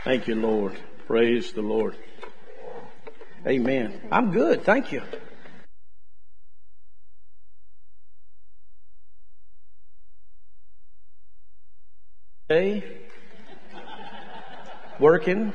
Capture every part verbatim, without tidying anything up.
Thank you, Lord. Praise the Lord. Amen. I'm good. Thank you. Hey, working.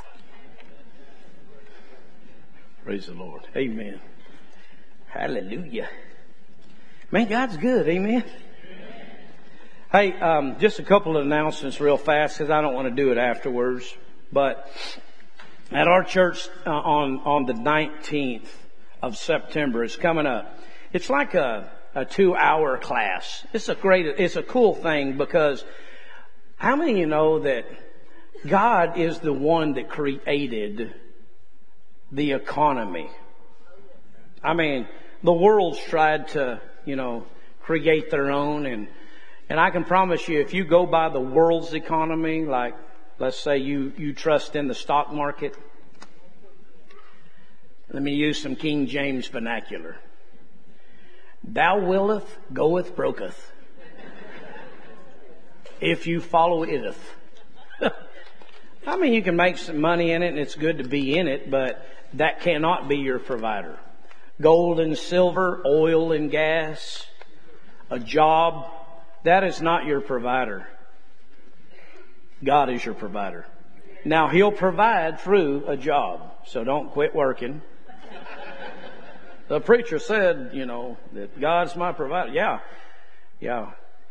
Praise the Lord. Amen. Hallelujah. Man, God's good. Amen. Hey, um, just a couple of announcements real fast because I don't want to do it afterwards. But at our church uh, on on the nineteenth of September, it's coming up. It's like a a two-hour class. It's a great, it's a cool thing because how many of you know that God is the one that created the economy? I mean, the world's tried to, you know, create their own, and and I can promise you, if you go by the world's economy, like let's say you you trust in the stock market. Let me use some King James vernacular. Thou willeth, goeth, broketh. If you follow iteth. I mean, you can make some money in it and it's good to be in it, but that cannot be your provider. Gold and silver, oil and gas, a job, that is not your provider. God is your provider. Now, He'll provide through a job, so don't quit working. The preacher said, you know, that God's my provider. Yeah, yeah.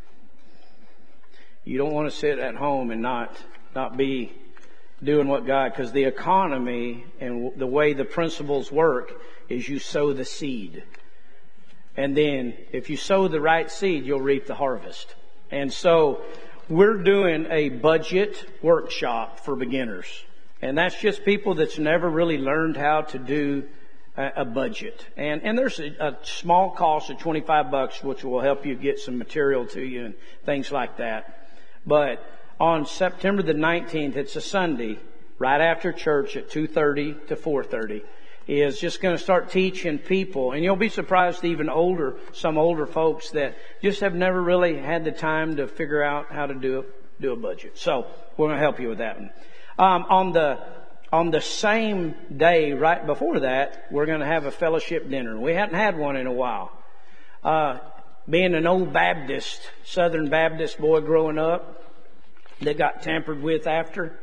You don't want to sit at home and not not be doing what God, because the economy and the way the principles work is you sow the seed. And then if you sow the right seed, you'll reap the harvest. And so we're doing a budget workshop for beginners. And that's just people that's never really learned how to do a, a budget. And and there's a, a small cost of twenty-five bucks, which will help you get some material to you and things like that. But on September the nineteenth, it's a Sunday, right after church at two thirty to four thirty, is just going to start teaching people. And you'll be surprised, even older, some older folks that just have never really had the time to figure out how to do a, do a budget. So we're going to help you with that one. Um, on the on the same day, right before that, we're going to have a fellowship dinner. We hadn't had one in a while. Uh, being an old Baptist, Southern Baptist boy growing up, that got tampered with after,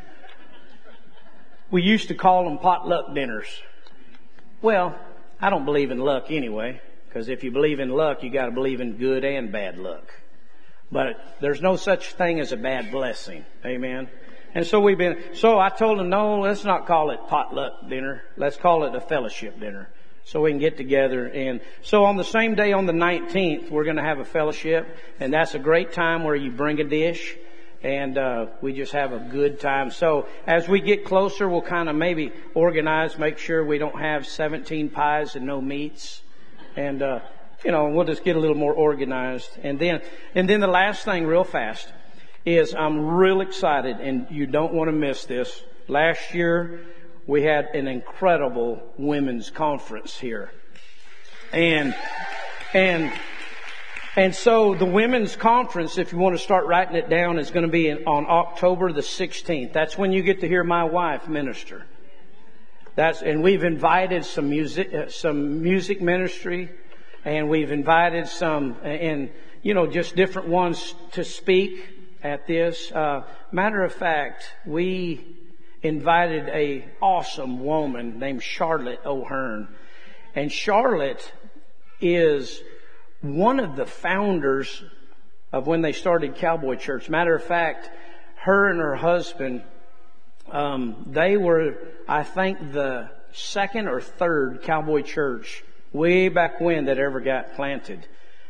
we used to call them potluck dinners. Well, I don't believe in luck anyway, because if you believe in luck, you got to believe in good and bad luck. But there's no such thing as a bad blessing. Amen. And so we've been, so I told them, no, let's not call it potluck dinner. Let's call it a fellowship dinner, so we can get together. And so on the same day, on the nineteenth, we're going to have a fellowship, and that's a great time where you bring a dish. And uh we just have a good time. So as we get closer, we'll kind of maybe organize, make sure we don't have seventeen pies and no meats. And, uh you know, we'll just get a little more organized. And then, and then the last thing real fast is I'm real excited, and you don't want to miss this. Last year, we had an incredible women's conference here. And, and, And so the women's conference, if you want to start writing it down, is going to be in, on October the sixteenth. That's when you get to hear my wife minister. That's, and we've invited some music, uh, some music ministry, and we've invited some, and you know, just different ones to speak at this. Uh, matter of fact, we invited a awesome woman named Charlotte O'Hearn, and Charlotte is one of the founders of when they started Cowboy Church. Matter of fact, her and her husband, um, they were, I think, the second or third Cowboy Church way back when that ever got planted.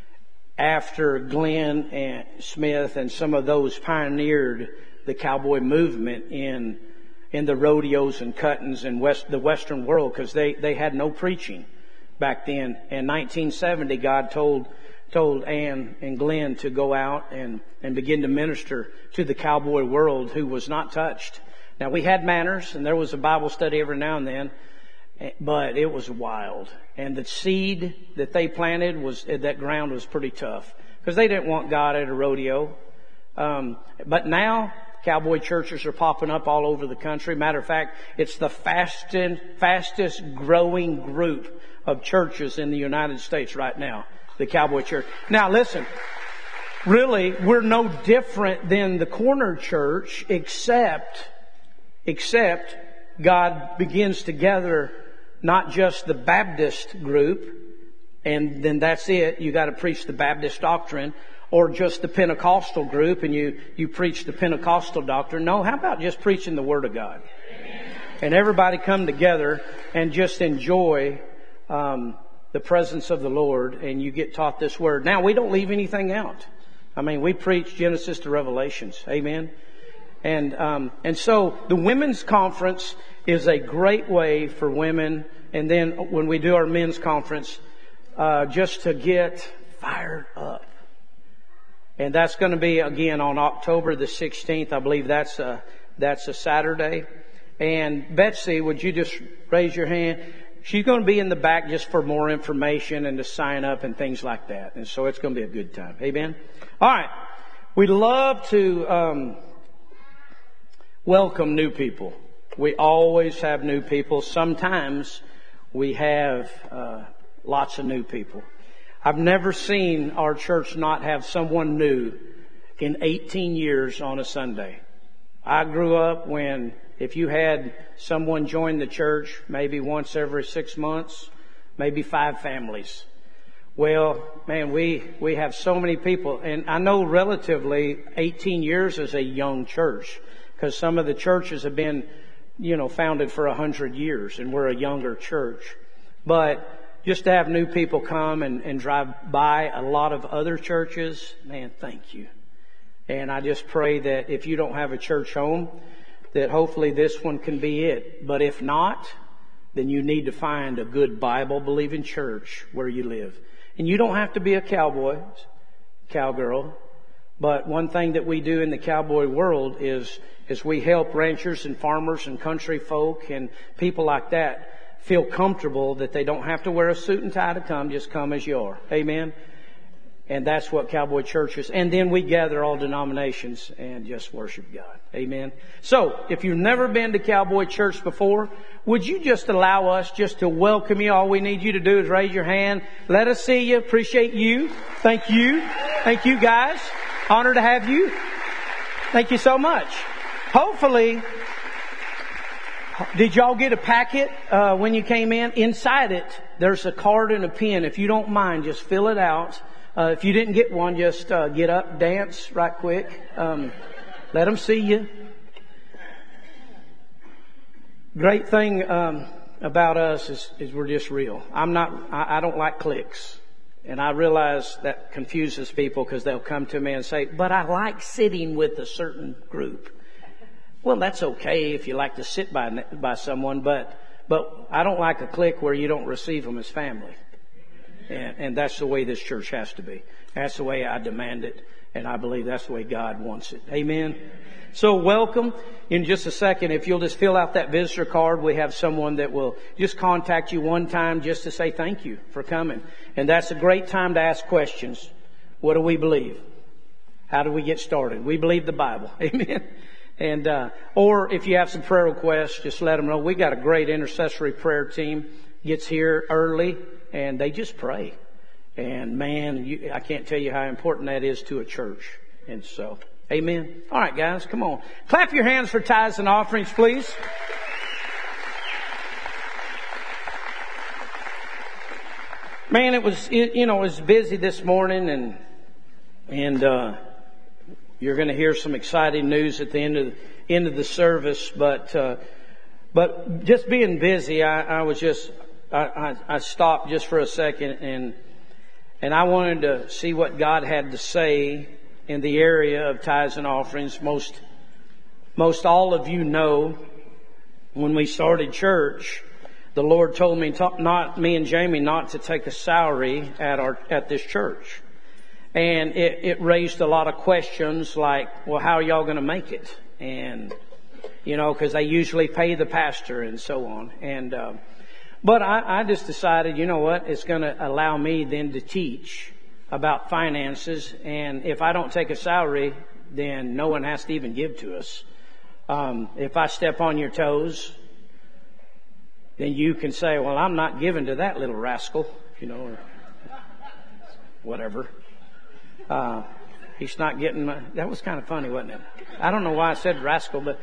After Glenn and Smith and some of those pioneered the cowboy movement in in the rodeos and cuttings in west the Western world, because they they had no preaching back then. In nineteen seventy, God told told Ann and Glenn to go out and, and begin to minister to the cowboy world who was not touched. Now, we had manners, and there was a Bible study every now and then, but it was wild. And the seed that they planted, was that ground was pretty tough, because they didn't want God at a rodeo. Um, but now, Cowboy churches are popping up all over the country. Matter of fact, it's the fastest, fastest growing group of churches in the United States right now, the Cowboy Church. Now listen, really, we're no different than the corner church, except, except God begins to gather not just the Baptist group, and then that's it. You got to preach the Baptist doctrine, or just the Pentecostal group, and you you preach the Pentecostal doctrine. No, how about just preaching the Word of God, and everybody come together and just enjoy um, the presence of the Lord, and you get taught this Word. Now, we don't leave anything out. I mean, we preach Genesis to Revelations. Amen. And um, and so the women's conference is a great way for women. And then when we do our men's conference, uh, just to get fired up. And that's going to be again on October the sixteenth. I believe that's a that's a Saturday. And Betsy, would you just raise your hand? She's going to be in the back just for more information and to sign up and things like that. And so it's going to be a good time. Amen. All right. We love to um, welcome new people. We always have new people. Sometimes we have uh, lots of new people. I've never seen our church not have someone new in eighteen years on a Sunday. I grew up when if you had someone join the church maybe once every six months, maybe five families. Well, man, we, we have so many people. And I know relatively eighteen years is a young church because some of the churches have been, you know, founded for a hundred years and we're a younger church. But just to have new people come and, and drive by a lot of other churches, man, thank you. And I just pray that if you don't have a church home, that hopefully this one can be it. But if not, then you need to find a good Bible-believing church where you live. And you don't have to be a cowboy, cowgirl. But one thing that we do in the cowboy world is, is we help ranchers and farmers and country folk and people like that feel comfortable that they don't have to wear a suit and tie to come, just come as you are. Amen. And that's what Cowboy Church is. And then we gather all denominations and just worship God. Amen. So, if you've never been to Cowboy Church before, would you just allow us just to welcome you? All we need you to do is raise your hand. Let us see you. Appreciate you. Thank you. Thank you, guys. Honored to have you. Thank you so much. Hopefully, did y'all get a packet uh, when you came in? Inside it, there's a card and a pen. If you don't mind, just fill it out. Uh, if you didn't get one, just uh, get up, dance right quick. Um, let them see you. Great thing um, about us is, is we're just real. I'm not. I, I don't like cliques, and I realize that confuses people because they'll come to me and say, "But I like sitting with a certain group." Well, that's okay if you like to sit by by someone, but but I don't like a clique where you don't receive them as family. And, and that's the way this church has to be. That's the way I demand it. And I believe that's the way God wants it. Amen. So welcome. In just a second, if you'll just fill out that visitor card, we have someone that will just contact you one time just to say thank you for coming. And that's a great time to ask questions. What do we believe? How do we get started? We believe the Bible. Amen. And, uh, or if you have some prayer requests, just let them know. We got a great intercessory prayer team. Gets here early. And they just pray. And man, you, I can't tell you how important that is to a church. And so, amen. All right, guys, come on. Clap your hands for tithes and offerings, please. Man, it was, it, you know, it was busy this morning and, and, uh, you're going to hear some exciting news at the end of the, end of the service. But, uh, but just being busy, I, I was just, I, I, I stopped just for a second and and I wanted to see what God had to say in the area of tithes and offerings. Most most all of you know when we started church, the Lord told me to, not me and Jamie not to take a salary at our at this church, and it, it raised a lot of questions like, well, how are y'all going to make it? And you know, because they usually pay the pastor and so on, and. Uh, But I, I just decided, you know what, it's going to allow me then to teach about finances. And if I don't take a salary, then no one has to even give to us. Um, if I step on your toes, then you can say, well, I'm not giving to that little rascal, you know, or whatever. Uh, he's not getting my, that was kind of funny, wasn't it? I don't know why I said rascal, but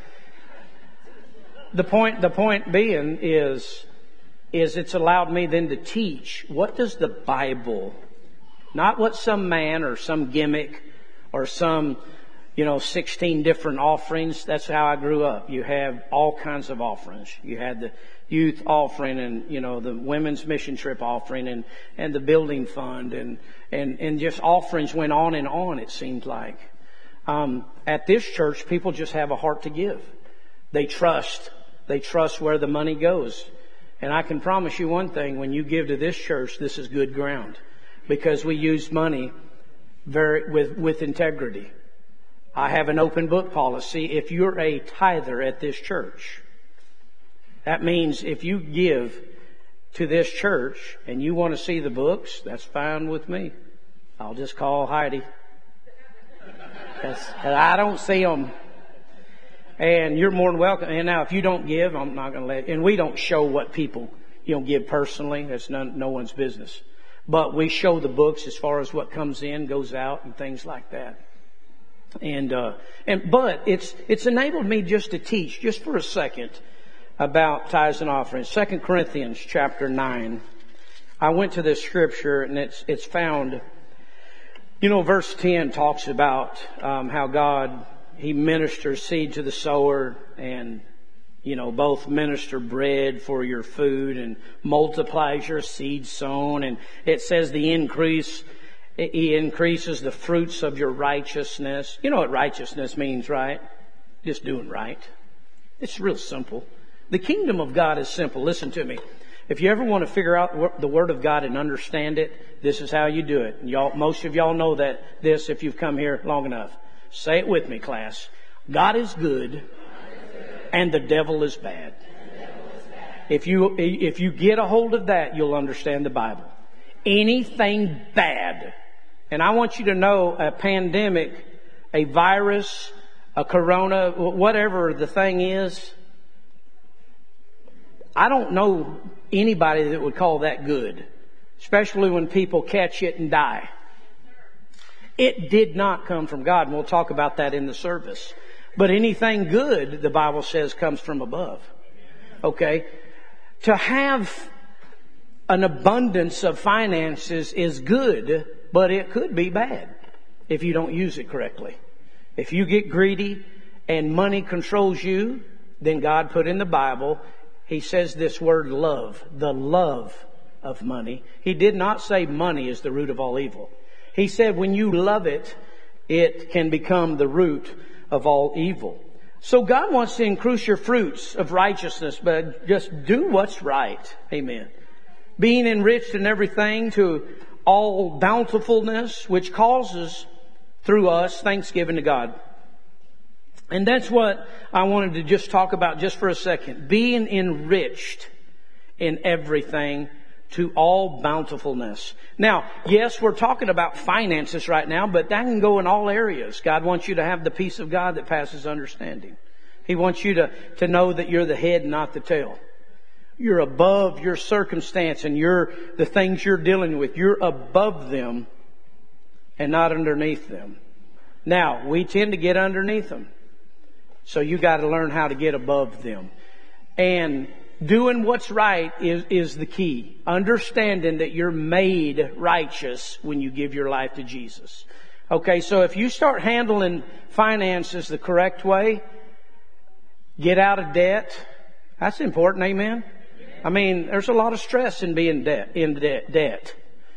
the point, the point being is, is it's allowed me then to teach, what does the Bible, not what some man or some gimmick or some, you know, sixteen different offerings. That's how I grew up. You have all kinds of offerings. You had the youth offering and, you know, the women's mission trip offering and, and the building fund and, and, and just offerings went on and on, it seemed like. Um, at this church, people just have a heart to give. They trust. They trust where the money goes. And I can promise you one thing, when you give to this church, this is good ground. Because we use money very, with, with integrity. I have an open book policy. If you're a tither at this church, that means if you give to this church and you want to see the books, that's fine with me. I'll just call Heidi. That's, I don't see them. And you're more than welcome. And now if you don't give, I'm not going to let, and we don't show what people, you know, give personally. That's none, no one's business. But we show the books as far as what comes in, goes out, and things like that. And, uh, and, but it's, it's enabled me just to teach, just for a second, about tithes and offerings. Second Corinthians chapter nine. I went to this scripture and it's, it's found, you know, verse ten talks about, um, how God, He ministers seed to the sower and, you know, both minister bread for your food and multiplies your seed sown. And it says the increase, He increases the fruits of your righteousness. You know what righteousness means, right? Just doing right. It's real simple. The kingdom of God is simple. Listen to me. If you ever want to figure out the Word of God and understand it, this is how you do it. Y'all, most of y'all know that this if you've come here long enough. Say it with me, class. God is good and the devil is bad. If you, if you get a hold of that, you'll understand the Bible. Anything bad. And I want you to know a pandemic, a virus, a corona, whatever the thing is, I don't know anybody that would call that good, especially when people catch it and die. It did not come from God, and we'll talk about that in the service. But anything good, the Bible says, comes from above. Okay? To have an abundance of finances is good, but it could be bad if you don't use it correctly. If you get greedy and money controls you, then God put in the Bible, He says this word love, the love of money. He did not say money is the root of all evil. He said when you love it, it can become the root of all evil. So God wants to increase your fruits of righteousness, but just do what's right. Amen. Being enriched in everything to all bountifulness, which causes through us thanksgiving to God. And that's what I wanted to just talk about just for a second. Being enriched in everything to all bountifulness. Now, yes, we're talking about finances right now, but that can go in all areas. God wants you to have the peace of God that passes understanding. He wants you to, to know that you're the head, not the tail. You're above your circumstance and you're the things you're dealing with. You're above them and not underneath them. Now, we tend to get underneath them. So you got to learn how to get above them. And doing what's right is, is the key. Understanding that you're made righteous when you give your life to Jesus. Okay, so if you start handling finances the correct way, get out of debt. That's important, amen? I mean, there's a lot of stress in being debt, in debt. debt.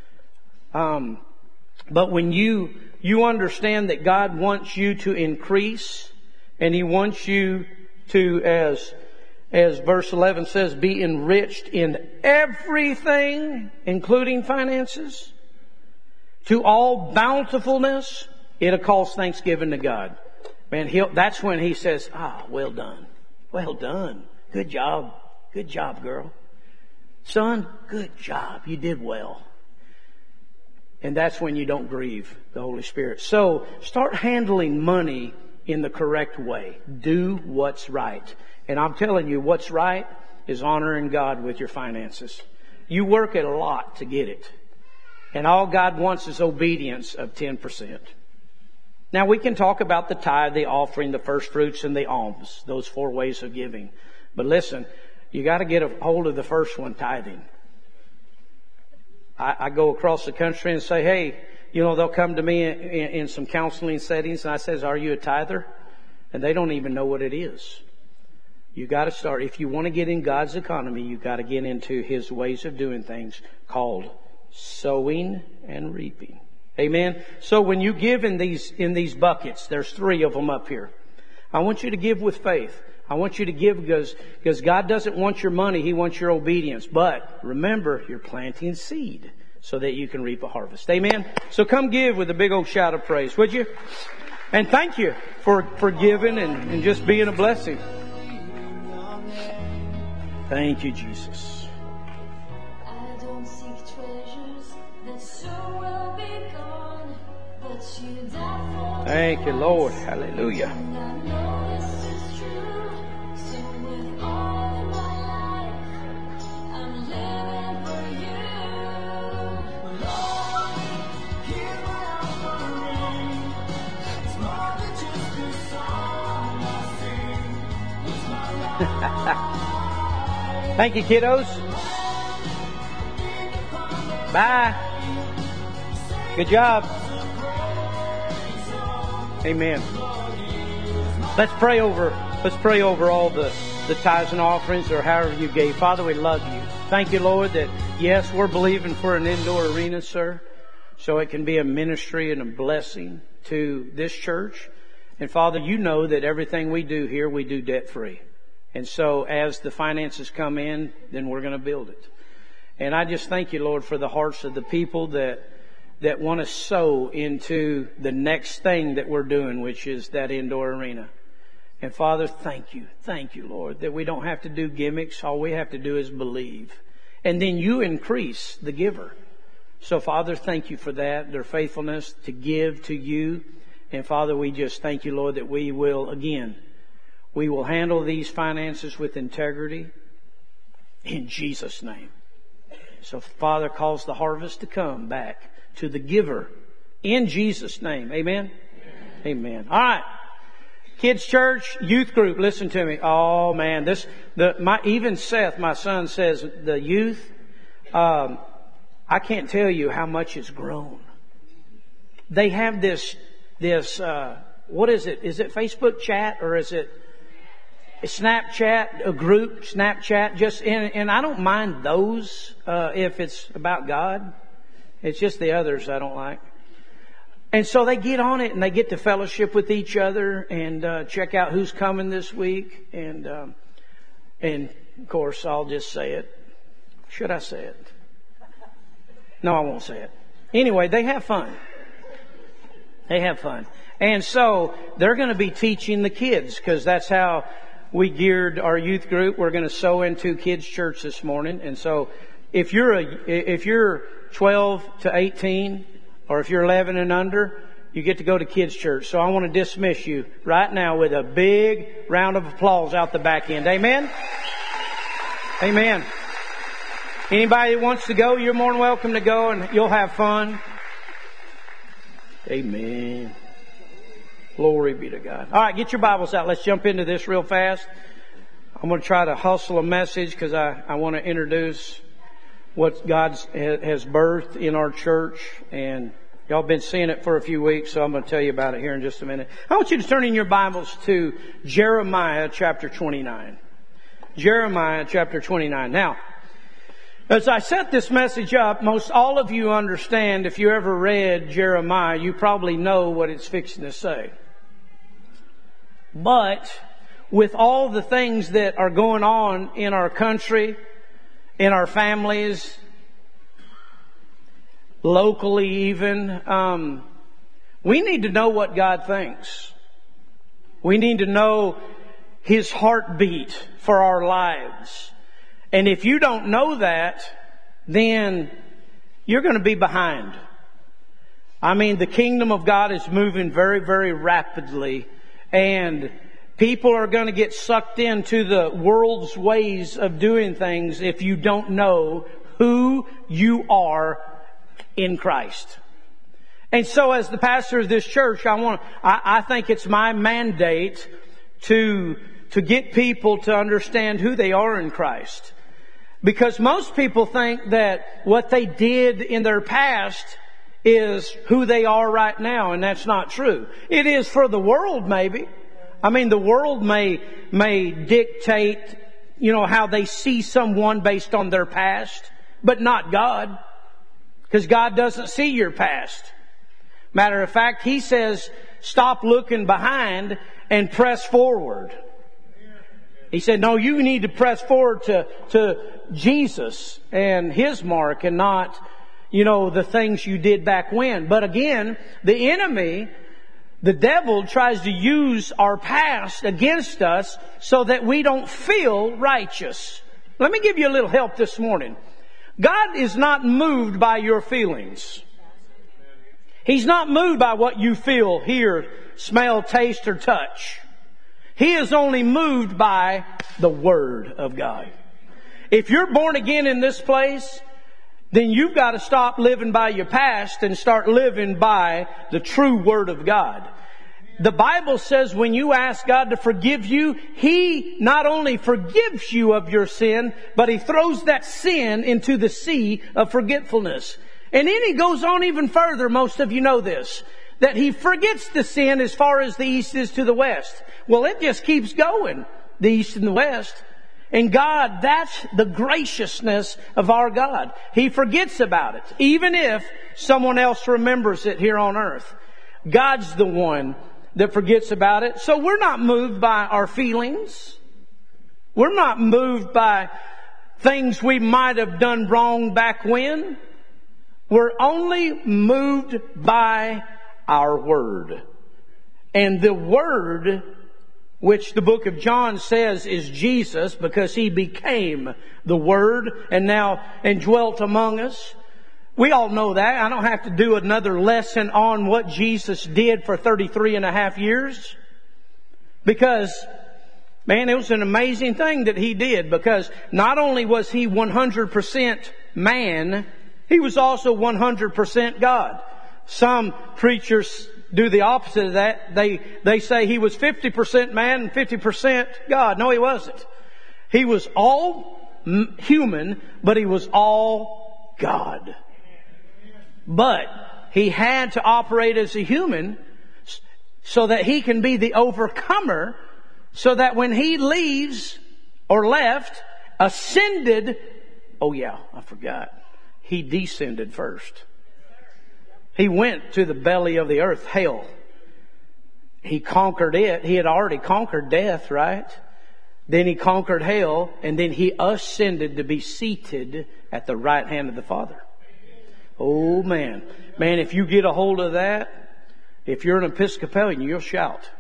Um, but when you, you understand that God wants you to increase, and He wants you to, as, as verse eleven says, be enriched in everything, including finances, to all bountifulness, it'll cause thanksgiving to God. Man, he'll, that's when He says, ah, well done. Well done. Good job. Good job, girl. Son, good job. You did well. And that's when you don't grieve the Holy Spirit. So start handling money in the correct way. Do what's right. And I'm telling you, what's right is honoring God with your finances. You work it a lot to get it. And all God wants is obedience of ten percent. Now we can talk about the tithe, the offering, the first fruits, and the alms. Those four ways of giving. But listen, you got to get a hold of the first one, tithing. I, I go across the country and say, hey, you know, they'll come to me in, in, in some counseling settings, and I says, are you a tither? And they don't even know what it is. You got to start. If you want to get in God's economy, you got to get into His ways of doing things called sowing and reaping. Amen. So when you give in these in these buckets, there's three of them up here. I want you to give with faith. I want you to give because because God doesn't want your money; He wants your obedience. But remember, you're planting seed so that you can reap a harvest. Amen. So come give with a big old shout of praise, would you? And thank you for for giving and, and just being a blessing. Thank you, Jesus. I don't seek treasures that soon will be gone, but you died for me. Thank you, Lord. Hallelujah. And I know this is true. So with all of my life, I'm living for you. Lord, here's my offering. It's more than just a song I sing. It's my life. Thank you, kiddos. Bye. Good job. Amen. Let's pray over, let's pray over all the, the tithes and offerings or however you gave. Father, we love you. Thank you, Lord, that yes, we're believing for an indoor arena, sir, so it can be a ministry and a blessing to this church. And Father, you know that everything we do here, we do debt free. And so as the finances come in, then we're going to build it. And I just thank you, Lord, for the hearts of the people that that want to sow into the next thing that we're doing, which is that indoor arena. And Father, thank you. Thank you, Lord, that we don't have to do gimmicks. All we have to do is believe. And then you increase the giver. So Father, thank you for that, their faithfulness to give to you. And Father, we just thank you, Lord, that we will, again, we will handle these finances with integrity in Jesus' name. So Father, cause the harvest to come back to the giver in Jesus' name. Amen? Amen. Amen. All right. Kids church, youth group, listen to me. Oh man, this, the, my, even Seth, my son, says the youth, um, I can't tell you how much it's grown. They have this, this, uh, what is it? Is it Facebook chat or is it Snapchat, a group, Snapchat, just in, and I don't mind those, uh, if it's about God. It's just the others I don't like. And so they get on it and they get to fellowship with each other and, uh, check out who's coming this week. And, um, and of course I'll just say it. Should I say it? No, I won't say it. Anyway, they have fun. They have fun. And so they're going to be teaching the kids because that's how we geared our youth group. We're going to sow into kids church this morning. And so if you're a, if you're twelve to eighteen or if you're eleven and under, you get to go to kids church. So I want to dismiss you right now with a big round of applause out the back end. Amen. Amen. Anybody that wants to go, you're more than welcome to go and you'll have fun. Amen. Glory be to God. All right, get your Bibles out. Let's jump into this real fast. I'm going to try to hustle a message because I, I want to introduce what God has birthed in our church. And y'all been seeing it for a few weeks, so I'm going to tell you about it here in just a minute. I want you to turn in your Bibles to Jeremiah chapter twenty-nine. Jeremiah chapter twenty-nine. Now, as I set this message up, most all of you understand, if you ever read Jeremiah, you probably know what it's fixing to say. But with all the things that are going on in our country, in our families, locally even, um, we need to know what God thinks. We need to know His heartbeat for our lives. And if you don't know that, then you're going to be behind. I mean, the kingdom of God is moving very, very rapidly, and people are going to get sucked into the world's ways of doing things if you don't know who you are in Christ. And so as the pastor of this church, I want, I, I think it's my mandate to, to get people to understand who they are in Christ. Because most people think that what they did in their past is who they are right now, and that's not true. It is for the world, maybe. I mean, the world may, may dictate, you know, how they see someone based on their past, but not God. Because God doesn't see your past. Matter of fact, He says, stop looking behind and press forward. He said, no, you need to press forward to, to Jesus and His mark and not, you know, the things you did back when. But again, the enemy, the devil, tries to use our past against us so that we don't feel righteous. Let me give you a little help this morning. God is not moved by your feelings. He's not moved by what you feel, hear, smell, taste, or touch. He is only moved by the Word of God. If you're born again in this place, then you've got to stop living by your past and start living by the true Word of God. The Bible says when you ask God to forgive you, He not only forgives you of your sin, but He throws that sin into the sea of forgetfulness. And then He goes on even further, most of you know this, that He forgets the sin as far as the east is to the west. Well, it just keeps going, the east and the west. And God, that's the graciousness of our God. He forgets about it, even if someone else remembers it here on earth. God's the one that forgets about it. So we're not moved by our feelings. We're not moved by things we might have done wrong back when. We're only moved by our Word. And the Word, which the book of John says is Jesus, because He became the Word and now indwelt among us. We all know that. I don't have to do another lesson on what Jesus did for thirty-three and a half years. Because, man, it was an amazing thing that He did. Because not only was He one hundred percent man, He was also one hundred percent God. Some preachers do the opposite of that. They, they say He was fifty percent man and fifty percent God. No, He wasn't. He was all human, but He was all God. But He had to operate as a human so that He can be the overcomer, so that when He leaves or left, ascended, oh yeah, I forgot. He descended first. He went to the belly of the earth, hell. He conquered it. He had already conquered death, right? Then He conquered hell, and then He ascended to be seated at the right hand of the Father. Oh man. Man, if you get a hold of that, if you're an Episcopalian, you'll shout.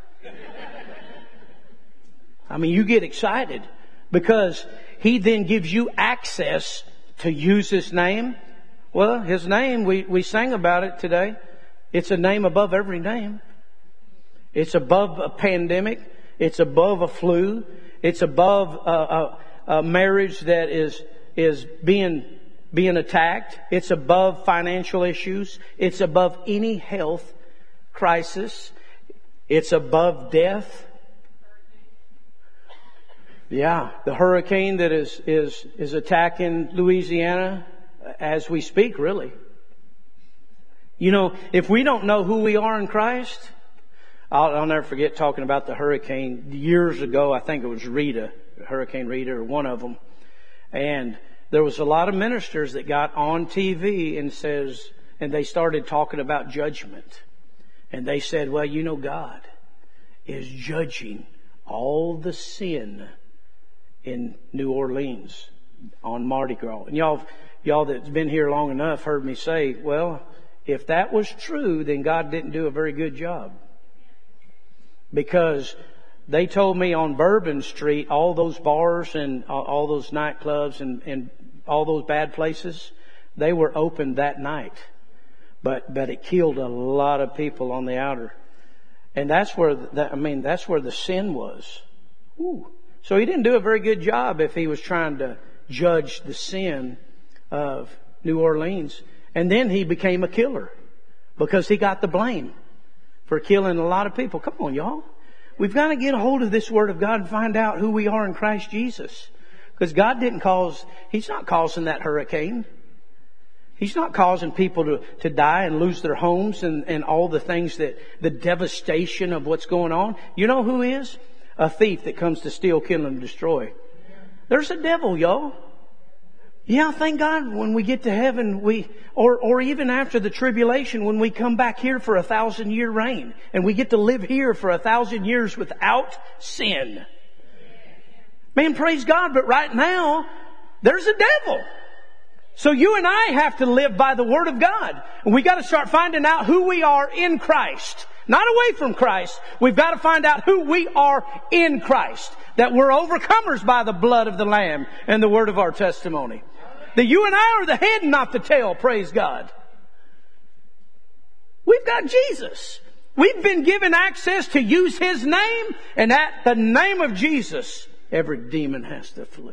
I mean, you get excited because He then gives you access to use His name. Well, His name, we, we sang about it today. It's a name above every name. It's above a pandemic. It's above a flu. It's above a, a, a marriage that is, is being, being attacked. It's above financial issues. It's above any health crisis. It's above death. Yeah, the hurricane that is, is, is attacking Louisiana as we speak, really. You know, if we don't know who we are in Christ, I'll, I'll never forget talking about the hurricane years ago. I think it was Rita, Hurricane Rita, or one of them. And there was a lot of ministers that got on T V and says, and they started talking about judgment. And they said, well, you know, God is judging all the sin in New Orleans on Mardi Gras. And y'all, y'all that's been here long enough heard me say, well, if that was true, then God didn't do a very good job. Because they told me on Bourbon Street, all those bars and all those nightclubs and, and all those bad places, they were open that night. But, but it killed a lot of people on the outer. And that's where, the, I mean, that's where the sin was. Ooh. So he didn't do a very good job if he was trying to judge the sin of New Orleans. And then he became a killer because he got the blame for killing a lot of people. Come on, y'all. We've got to get a hold of this Word of God and find out who we are in Christ Jesus. Because God didn't cause, He's not causing that hurricane. He's not causing people to, to die and lose their homes and, and all the things that, the devastation of what's going on. You know who is? A thief that comes to steal, kill, and destroy. There's a devil, y'all. Yeah, thank God when we get to heaven, we, or, or even after the tribulation, when we come back here for a thousand year reign and we get to live here for a thousand years without sin. Man, praise God, but right now, there's a devil. So you and I have to live by the Word of God. And we got to start finding out who we are in Christ. Not away from Christ. We've got to find out who we are in Christ. That we're overcomers by the blood of the Lamb and the word of our testimony. That you and I are the head and not the tail, praise God. We've got Jesus. We've been given access to use His name, and at the name of Jesus, every demon has to flee.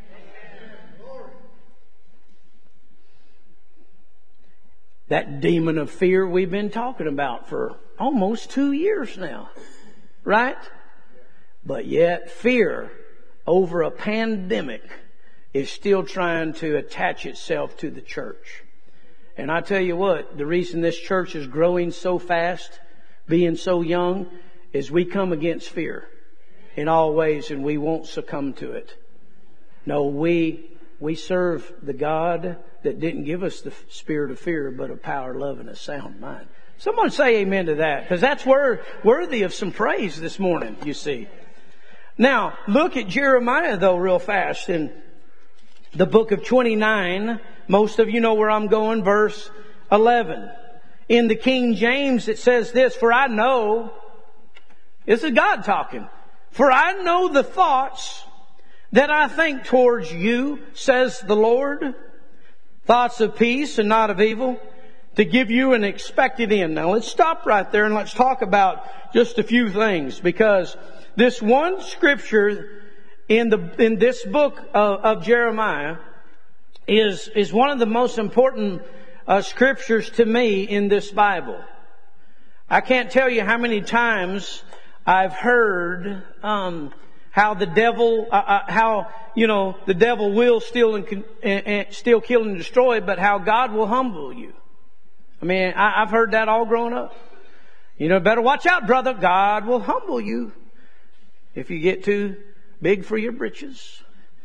That demon of fear we've been talking about for almost two years now. Right? But yet fear over a pandemic is still trying to attach itself to the church. And I tell you what, the reason this church is growing so fast, being so young, is we come against fear in all ways and we won't succumb to it. No, we we serve the God that didn't give us the spirit of fear, but of power, love, and a sound mind. Someone say amen to that, because that's wor- worthy of some praise this morning, you see. Now, look at Jeremiah, though, real fast. In the book of twenty-nine, most of you know where I'm going, verse eleven. In the King James, it says this, for I know, this is God talking, for I know the thoughts that I think towards you, says the Lord, thoughts of peace and not of evil, to give you an expected end. Now let's stop right there and let's talk about just a few things, because this one scripture in the in this book of, of Jeremiah is is one of the most important uh, scriptures to me in this Bible. I can't tell you how many times I've heard um, how the devil, uh, uh, how you know the devil will steal and, and, and steal, kill, and destroy, but how God will humble you. I mean, I, I've heard that all growing up. You know, better watch out, brother. God will humble you if you get too big for your britches.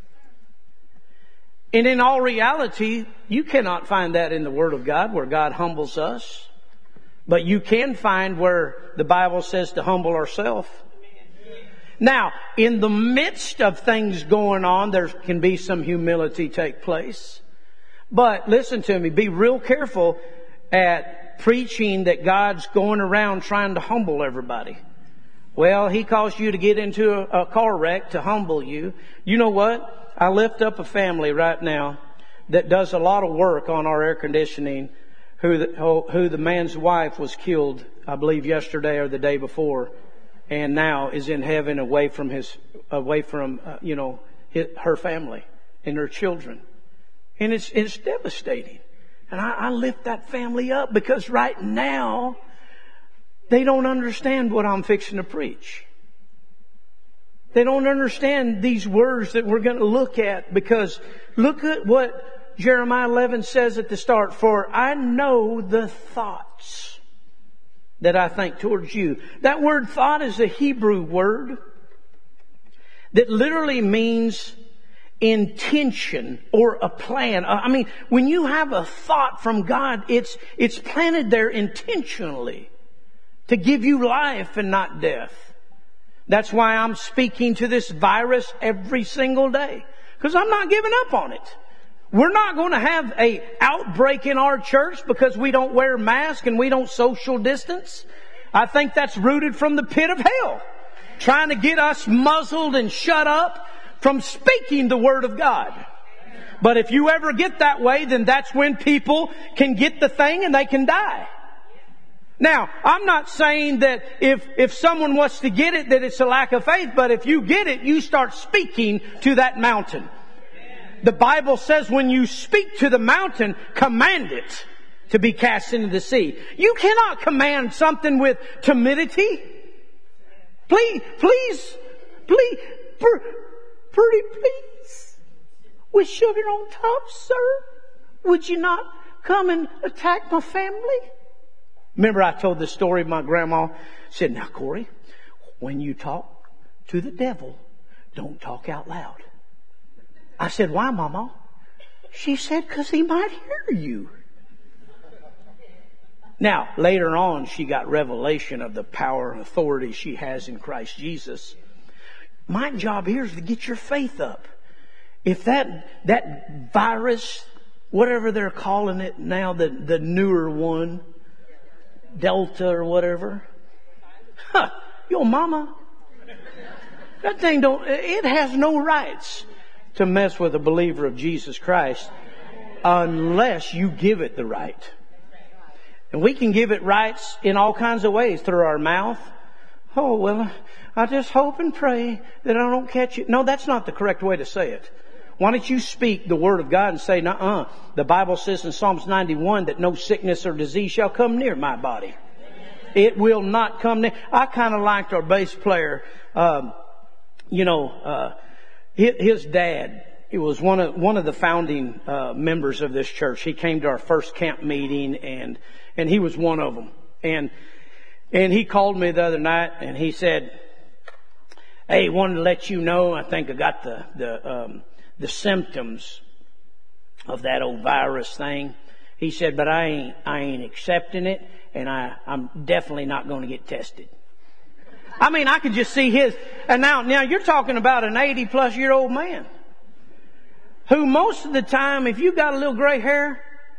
And in all reality, you cannot find that in the Word of God where God humbles us. But you can find where the Bible says to humble ourselves. Now, in the midst of things going on, there can be some humility take place. But listen to me, be real careful at preaching that God's going around trying to humble everybody. Well, He caused you to get into a, a car wreck to humble you. You know what? I lift up a family right now that does a lot of work on our air conditioning, who the, who, who the man's wife was killed, I believe yesterday or the day before, and now is in heaven away from his, away from, uh, you know, his, her family and her children. And it's, it's devastating. And I, I lift that family up because right now they don't understand what I'm fixing to preach. They don't understand these words that we're going to look at, because look at what Jeremiah eleven says at the start. For I know the thoughts that I think towards you. That word thought is a Hebrew word that literally means intention or a plan. I mean, when you have a thought from God, it's, it's planted there intentionally to give you life and not death. That's why I'm speaking to this virus every single day, because I'm not giving up on it. We're not going to have a outbreak in our church because we don't wear masks and we don't social distance. I think that's rooted from the pit of hell, trying to get us muzzled and shut up from speaking the Word of God. But if you ever get that way, then that's when people can get the thing and they can die. Now, I'm not saying that if, if someone wants to get it, that it's a lack of faith, but if you get it, you start speaking to that mountain. The Bible says when you speak to the mountain, command it to be cast into the sea. You cannot command something with timidity. Please, please, please, pretty please, with sugar on top, sir, would you not come and attack my family? Remember I told the story of my grandma said, now Corey, when you talk to the devil, don't talk out loud. I said, why, Mama? She said, because he might hear you. Now, later on, she got revelation of the power and authority she has in Christ Jesus. My job here is to get your faith up. If that, that virus, whatever they're calling it now, the, the newer one, Delta or whatever. Huh, your mama. That thing don't, it has no rights to mess with a believer of Jesus Christ unless you give it the right. And we can give it rights in all kinds of ways through our mouth. Oh, well, I just hope and pray that I don't catch it. No, that's not the correct way to say it. Why don't you speak the word of God and say, nuh-uh. The Bible says in Psalms ninety-one that no sickness or disease shall come near my body. It will not come near. I kind of liked our bass player. Um, you know, uh, his, his dad, he was one of, one of the founding, uh, members of this church. He came to our first camp meeting and, and he was one of them. And, and he called me the other night and he said, hey, wanted to let you know, I think I got the, the, um, the symptoms of that old virus thing. He said, but I ain't, I ain't accepting it and I, I'm definitely not going to get tested. I mean, I could just see his, and now, now you're talking about an eighty plus year old man who most of the time, if you got a little gray hair,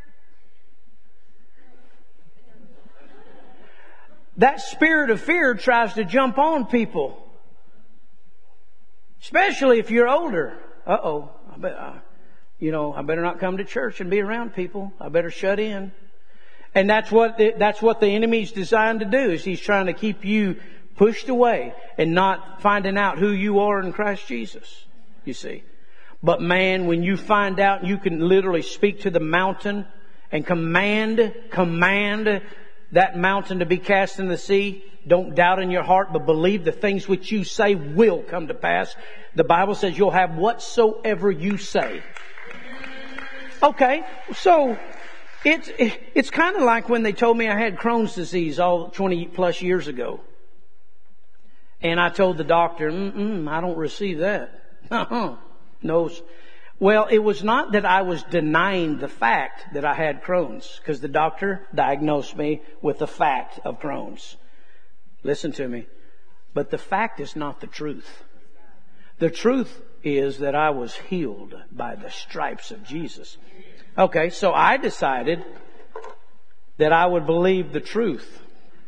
that spirit of fear tries to jump on people. Especially if you're older. Uh-oh. I bet, uh, you know, I better not come to church and be around people. I better shut in. And that's what the, that's what the enemy's designed to do, is he's trying to keep you pushed away and not finding out who you are in Christ Jesus. You see. But man, when you find out you can literally speak to the mountain and command, command that mountain to be cast in the sea, don't doubt in your heart, but believe the things which you say will come to pass. The Bible says you'll have whatsoever you say. Okay, so it's it's kind of like when they told me I had Crohn's disease all twenty plus years ago. And I told the doctor, mm-mm, I don't receive that. Uh-huh. No. Well, it was not that I was denying the fact that I had Crohn's, because the doctor diagnosed me with the fact of Crohn's. Listen to me. But the fact is not the truth. The truth is that I was healed by the stripes of Jesus. Okay, so I decided that I would believe the truth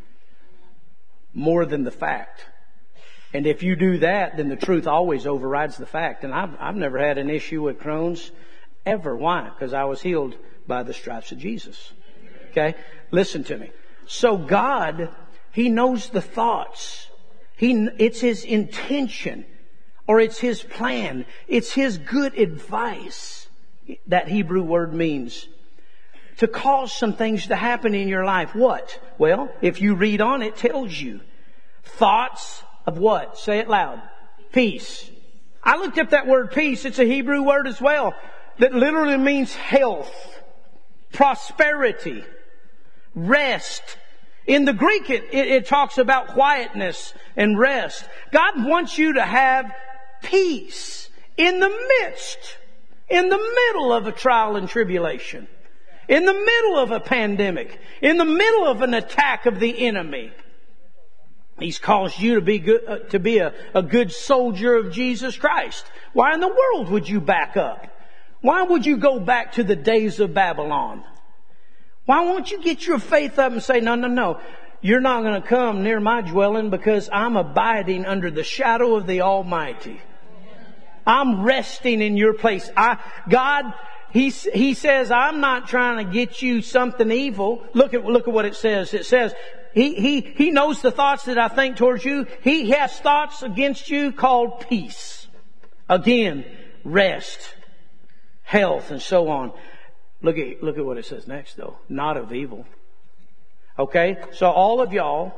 more than the fact. And if you do that, then the truth always overrides the fact. And I've, I've never had an issue with Crohn's ever. Why? Because I was healed by the stripes of Jesus. Okay? Listen to me. So God, He knows the thoughts. He, it's His intention, or it's His plan. It's His good advice. That Hebrew word means to cause some things to happen in your life. What? Well, if you read on, it tells you thoughts of what? Say it loud. Peace. I looked up that word peace. It's a Hebrew word as well that literally means health, prosperity, rest. In the Greek, it, it, it talks about quietness and rest. God wants you to have peace in the midst, in the middle of a trial and tribulation, in the middle of a pandemic, in the middle of an attack of the enemy. He's caused you to be good, uh, to be a, a good soldier of Jesus Christ. Why in the world would you back up? Why would you go back to the days of Babylon? Why won't you get your faith up and say, no, no, no. You're not going to come near my dwelling because I'm abiding under the shadow of the Almighty. I'm resting in your place. I, God, He, He says, I'm not trying to get you something evil. Look at, look at what it says. It says, He, He, He knows the thoughts that I think towards you. He has thoughts against you called peace. Again, rest, health, and so on. Look at, look at what it says next though. Not of evil. Okay? So all of y'all,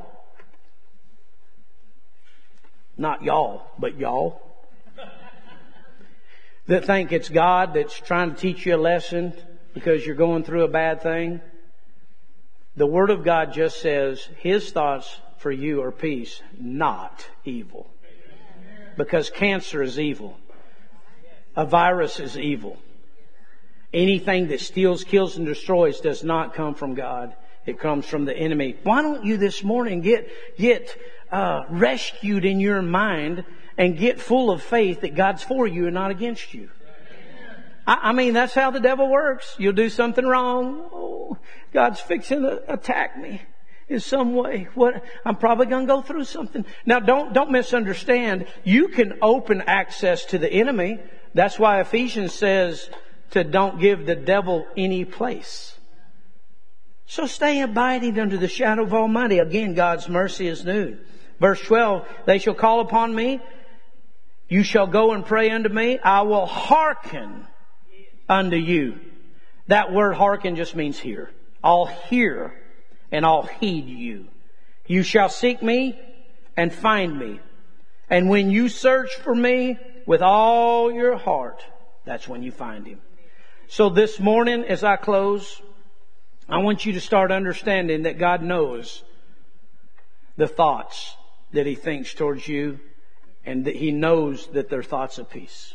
not y'all, but y'all, that think it's God that's trying to teach you a lesson because you're going through a bad thing. The Word of God just says His thoughts for you are peace, not evil. Because cancer is evil. A virus is evil. Anything that steals, kills, and destroys does not come from God. It comes from the enemy. Why don't you this morning get, get, uh, rescued in your mind and get full of faith that God's for you and not against you? I, I mean, that's how the devil works. You'll do something wrong. Oh, God's fixing to attack me in some way. What? I'm probably going to go through something. Now, don't, don't misunderstand. You can open access to the enemy. That's why Ephesians says to don't give the devil any place. So stay abiding under the shadow of Almighty. Again, God's mercy is new. Verse twelve, they shall call upon me. You shall go and pray unto me. I will hearken unto you. That word hearken just means hear. I'll hear and I'll heed you. You shall seek me and find me. And when you search for me with all your heart, that's when you find Him. So this morning, as I close, I want you to start understanding that God knows the thoughts that He thinks towards you, and that He knows that they're thoughts of peace.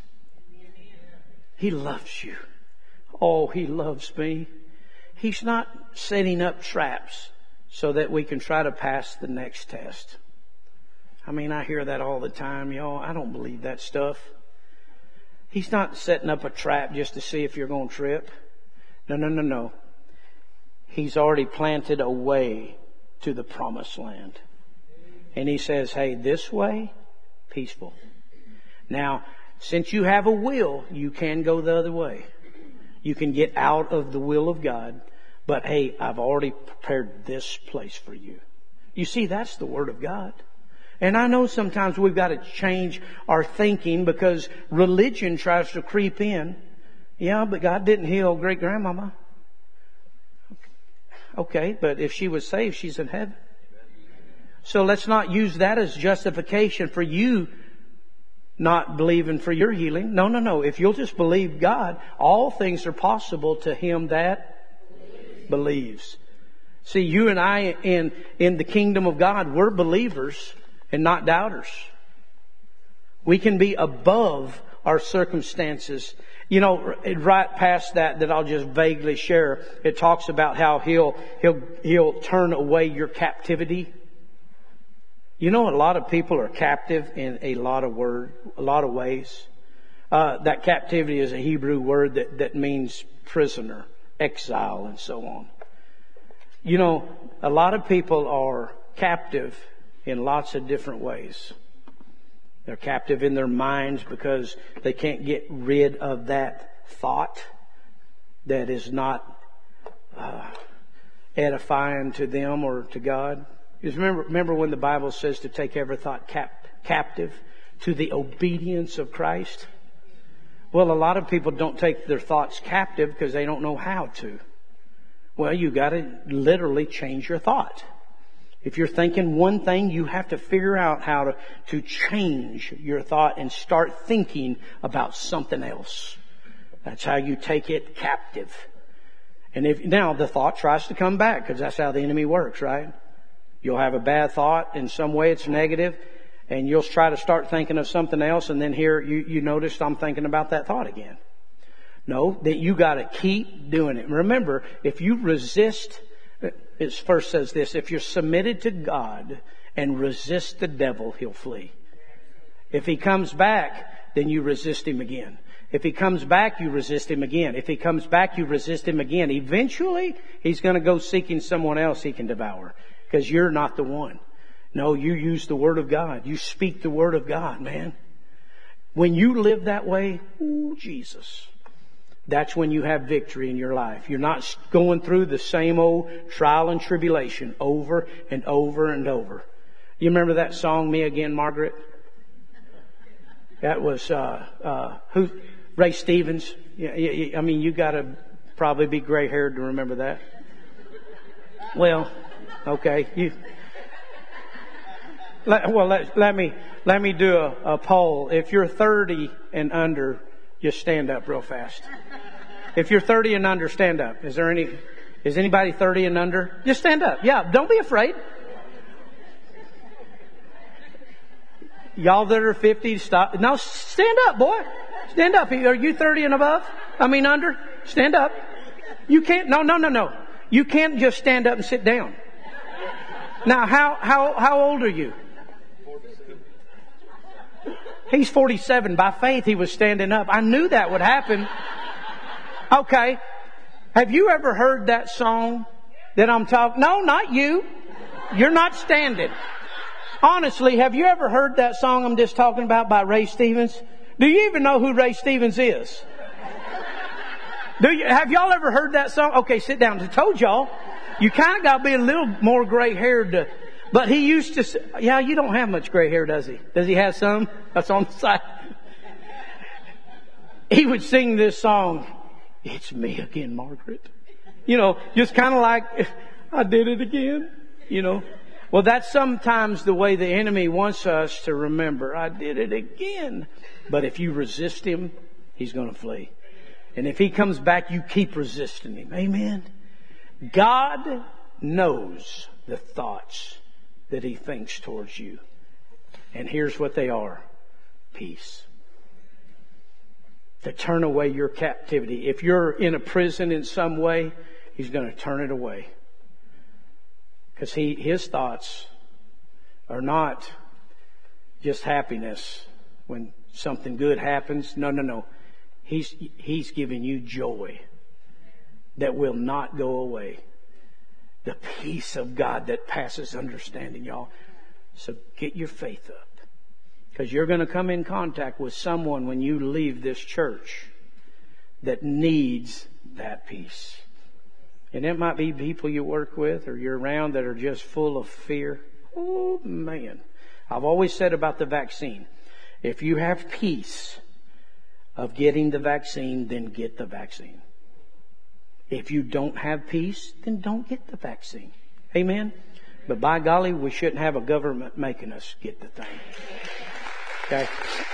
He loves you. Oh, He loves me. He's not setting up traps so that we can try to pass the next test. I mean, I hear that all the time, y'all. I don't believe that stuff. He's not setting up a trap just to see if you're going to trip. No, no, no, no. He's already planted a way to the promised land. And He says, hey, this way, peaceful. Now, since you have a will, you can go the other way. You can get out of the will of God. But hey, I've already prepared this place for you. You see, that's the Word of God. And I know sometimes we've got to change our thinking because religion tries to creep in. Yeah, but God didn't heal great grandmama. Okay, but if she was saved, she's in heaven. So let's not use that as justification for you not believing for your healing. No, no, no. If you'll just believe God, all things are possible to him that believes. believes. See, you and I in, in the kingdom of God, we're believers and not doubters. We can be above our circumstances. You know, right past that, that I'll just vaguely share, it talks about how he'll, he'll, he'll turn away your captivity. You know, a lot of people are captive in a lot of word, a lot of ways. Uh, that captivity is a Hebrew word that, that means prisoner, exile, and so on. You know, a lot of people are captive in lots of different ways. They're captive in their minds because they can't get rid of that thought that is not uh, edifying to them or to God. Just remember, remember when the Bible says to take every thought cap, captive to the obedience of Christ? Well, a lot of people don't take their thoughts captive because they don't know how to. Well, you got to literally change your thought. If you're thinking one thing, you have to figure out how to, to change your thought and start thinking about something else. That's how you take it captive. And if now the thought tries to come back, because that's how the enemy works, right? You'll have a bad thought. In some way it's negative. And you'll try to start thinking of something else. And then here you, you notice I'm thinking about that thought again. No, that you got to keep doing it. Remember, if you resist, it first says this, if you're submitted to God and resist the devil, he'll flee. If he comes back, then you resist him again. If he comes back, you resist him again. If he comes back, you resist him again. Eventually, he's going to go seeking someone else he can devour. Because you're not the one. No, you use the Word of God. You speak the Word of God, man. When you live that way, ooh, Jesus, that's when you have victory in your life. You're not going through the same old trial and tribulation over and over and over. You remember that song, Me Again, Margaret? That was, uh, uh, who? Ray Stevens. Yeah, yeah, I mean, you gotta probably be gray haired to remember that. Well, okay. You, let, well, let, let me, let me do a, a poll. If you're thirty and under, just stand up real fast. If you're thirty and under, stand up. Is there any, is anybody thirty and under? Just stand up. Yeah, don't be afraid. Y'all that are fifty, stop. No, stand up, boy. Stand up. Are you thirty and above? I mean under? Stand up. You can't, no, no, no, no. You can't just stand up and sit down. Now, how, how, how old are you? He's forty-seven. By faith, he was standing up. I knew that would happen. Okay. Have you ever heard that song that I'm talking? No, not you. You're not standing. Honestly, have you ever heard that song I'm just talking about by Ray Stevens? Do you even know who Ray Stevens is? Do you, have y'all ever heard that song? Okay, sit down. I told y'all, you kind of got to be a little more gray haired to, but he used to say, yeah, you don't have much gray hair, does he? Does he have some? That's on the side. He would sing this song, It's Me Again, Margaret. You know, just kind of like, I did it again, you know. Well, that's sometimes the way the enemy wants us to remember. I did it again. But if you resist him, he's going to flee. And if he comes back, you keep resisting him. Amen. God knows the thoughts that he thinks towards you. And here's what they are. Peace. To turn away your captivity. If you're in a prison in some way, he's going to turn it away. Because he, his thoughts are not just happiness when something good happens. No, no, no. He's, he's giving you joy that will not go away. The peace of God that passes understanding, y'all. So get your faith up. Because you're going to come in contact with someone when you leave this church that needs that peace. And it might be people you work with or you're around that are just full of fear. Oh, man. I've always said about the vaccine, if you have peace of getting the vaccine, then get the vaccine. If you don't have peace, then don't get the vaccine. Amen? But by golly, we shouldn't have a government making us get the thing. Okay?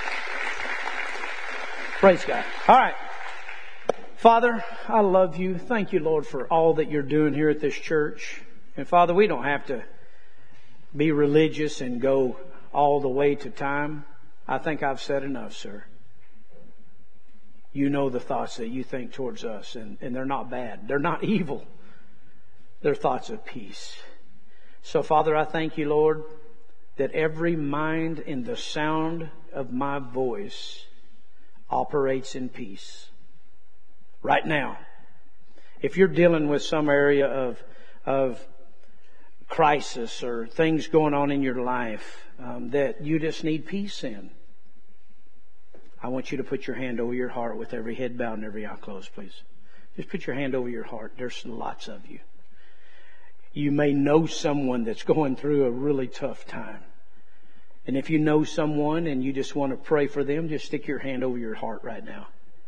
Praise God. All right. Father, I love you. Thank you, Lord, for all that you're doing here at this church. And Father, we don't have to be religious and go all the way to time. I think I've said enough, sir. You know the thoughts that you think towards us, and, and they're not bad. They're not evil. They're thoughts of peace. So, Father, I thank you, Lord, that every mind in the sound of my voice operates in peace. Right now, if you're dealing with some area of of crisis or things going on in your life um, that you just need peace in, I want you to put your hand over your heart with every head bowed and every eye closed, please. Just put your hand over your heart. There's lots of you. You may know someone that's going through a really tough time. And if you know someone and you just want to pray for them, just stick your hand over your heart right now.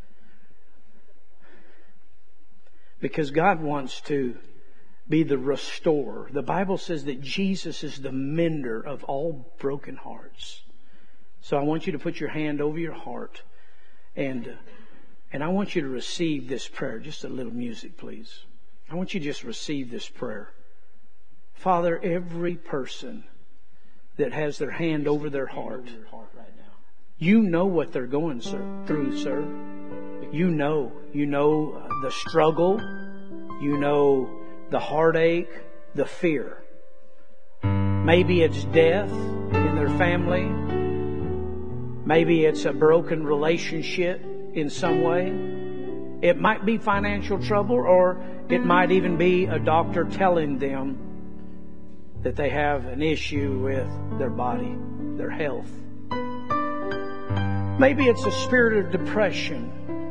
Because God wants to be the restorer. The Bible says that Jesus is the mender of all broken hearts. So I want you to put your hand over your heart and, and I want you to receive this prayer. Just a little music, please. I want you to just receive this prayer. Father, every person that has their hand over their heart, you know what they're going through, sir. You know, you know the struggle, you know the heartache, the fear. Maybe it's death in their family. Maybe it's a broken relationship in some way. It might be financial trouble, or it might even be a doctor telling them that they have an issue with their body, their health. Maybe it's a spirit of depression.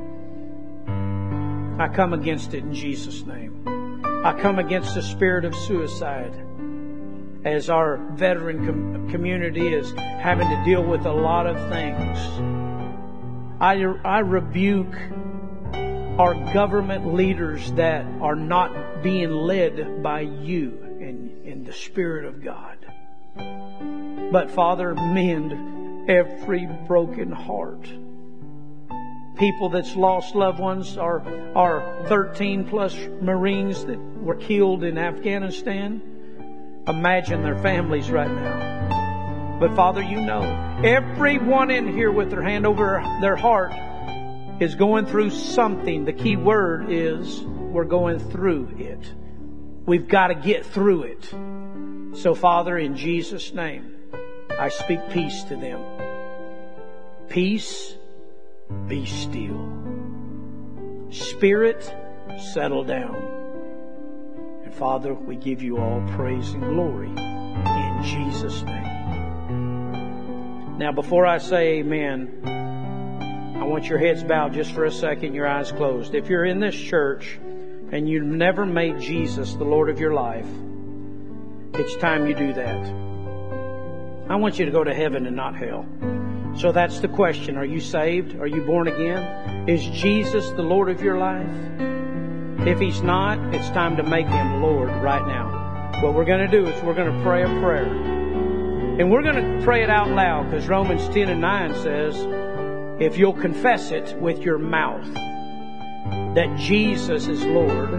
I come against it in Jesus' name. I come against the spirit of suicide as our veteran com- community is having to deal with a lot of things. I, I rebuke our government leaders that are not being led by you and, and the Spirit of God. But Father, mend every broken heart. People that's lost loved ones, our, our thirteen plus Marines that were killed in Afghanistan. Imagine their families right now. But Father, you know, everyone in here with their hand over their heart is going through something. The key word is we're going through it. We've got to get through it. So Father, in Jesus' name, I speak peace to them. Peace, be still. Spirit, settle down. And Father, we give you all praise and glory in Jesus' name. Now, before I say amen, I want your heads bowed just for a second, your eyes closed. If you're in this church and you've never made Jesus the Lord of your life, it's time you do that. I want you to go to heaven and not hell. So that's the question. Are you saved? Are you born again? Is Jesus the Lord of your life? If He's not, it's time to make Him Lord right now. What we're going to do is we're going to pray a prayer. And we're going to pray it out loud because Romans ten and nine says, if you'll confess it with your mouth that Jesus is Lord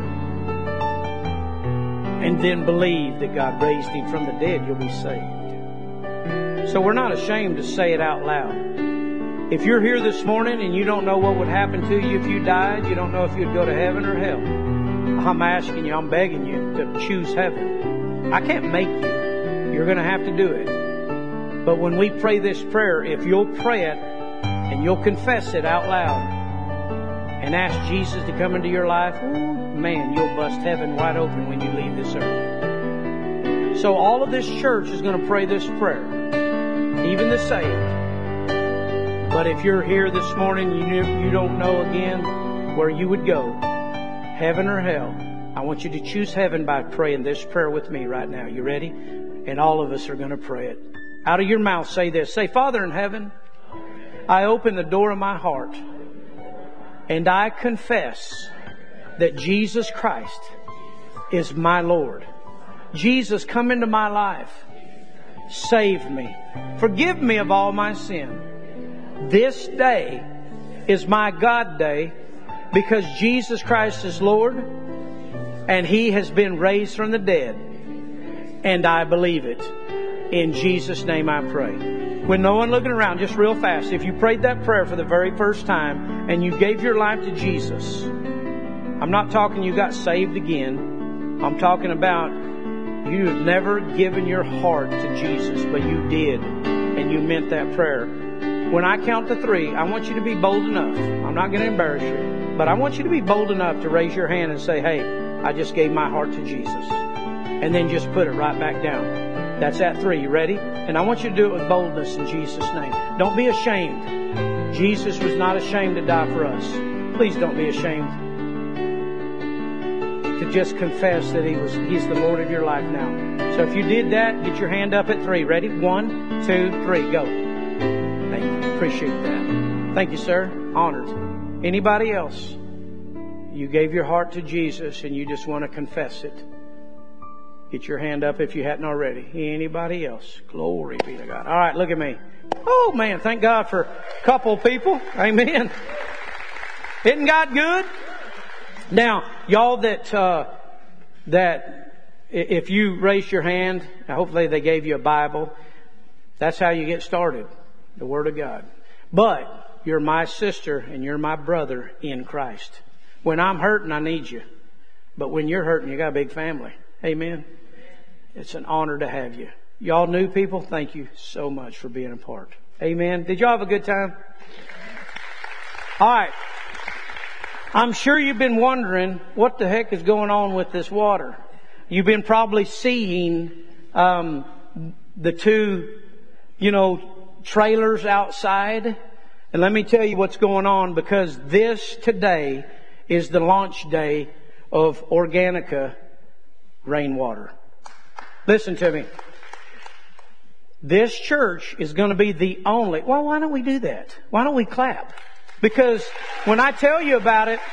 and then believe that God raised Him from the dead, you'll be saved. So we're not ashamed to say it out loud. If you're here this morning and you don't know what would happen to you if you died, you don't know if you'd go to heaven or hell, I'm asking you, I'm begging you to choose heaven. I can't make you. You're going to have to do it. But when we pray this prayer, if you'll pray it and you'll confess it out loud and ask Jesus to come into your life, ooh, man, you'll bust heaven wide open when you leave this earth. So all of this church is going to pray this prayer, even the saved. But if you're here this morning, you you don't know again where you would go, heaven or hell, I want you to choose heaven by praying this prayer with me right now. You ready? And all of us are going to pray it. Out of your mouth, say this. Say, Father in heaven, I open the door of my heart and I confess that Jesus Christ is my Lord. Jesus, come into my life. Save me. Forgive me of all my sin. This day is my God day because Jesus Christ is Lord and He has been raised from the dead. And I believe it. In Jesus' name I pray. With no one looking around, just real fast, if you prayed that prayer for the very first time and you gave your life to Jesus, I'm not talking you got saved again. I'm talking about you have never given your heart to Jesus, but you did, and you meant that prayer. When I count to three, I want you to be bold enough. I'm not going to embarrass you, but I want you to be bold enough to raise your hand and say, hey, I just gave my heart to Jesus. And then just put it right back down. That's at three. You ready? And I want you to do it with boldness in Jesus' name. Don't be ashamed. Jesus was not ashamed to die for us. Please don't be ashamed to just confess that He was, He's the Lord of your life now. So if you did that, get your hand up at three. Ready? One, two, three. Go. Thank you. Appreciate that. Thank you, sir. Honored. Anybody else? You gave your heart to Jesus and you just want to confess it. Get your hand up if you hadn't already. Anybody else? Glory be to God. All right, look at me. Oh, man, thank God for a couple people. Amen. Isn't God good? Now, y'all that, uh, that if you raised your hand, hopefully they gave you a Bible. That's how you get started. The Word of God. But you're my sister and you're my brother in Christ. When I'm hurting, I need you. But when you're hurting, you got a big family. Amen. It's an honor to have you. Y'all new people, thank you so much for being a part. Amen. Did y'all have a good time? All right. I'm sure you've been wondering what the heck is going on with this water. You've been probably seeing um, the two, you know, trailers outside. And let me tell you what's going on, because this today is the launch day of Organica rainwater. Listen to me. This church is going to be the only... Well, why don't we do that? Why don't we clap? Because when I tell you about it,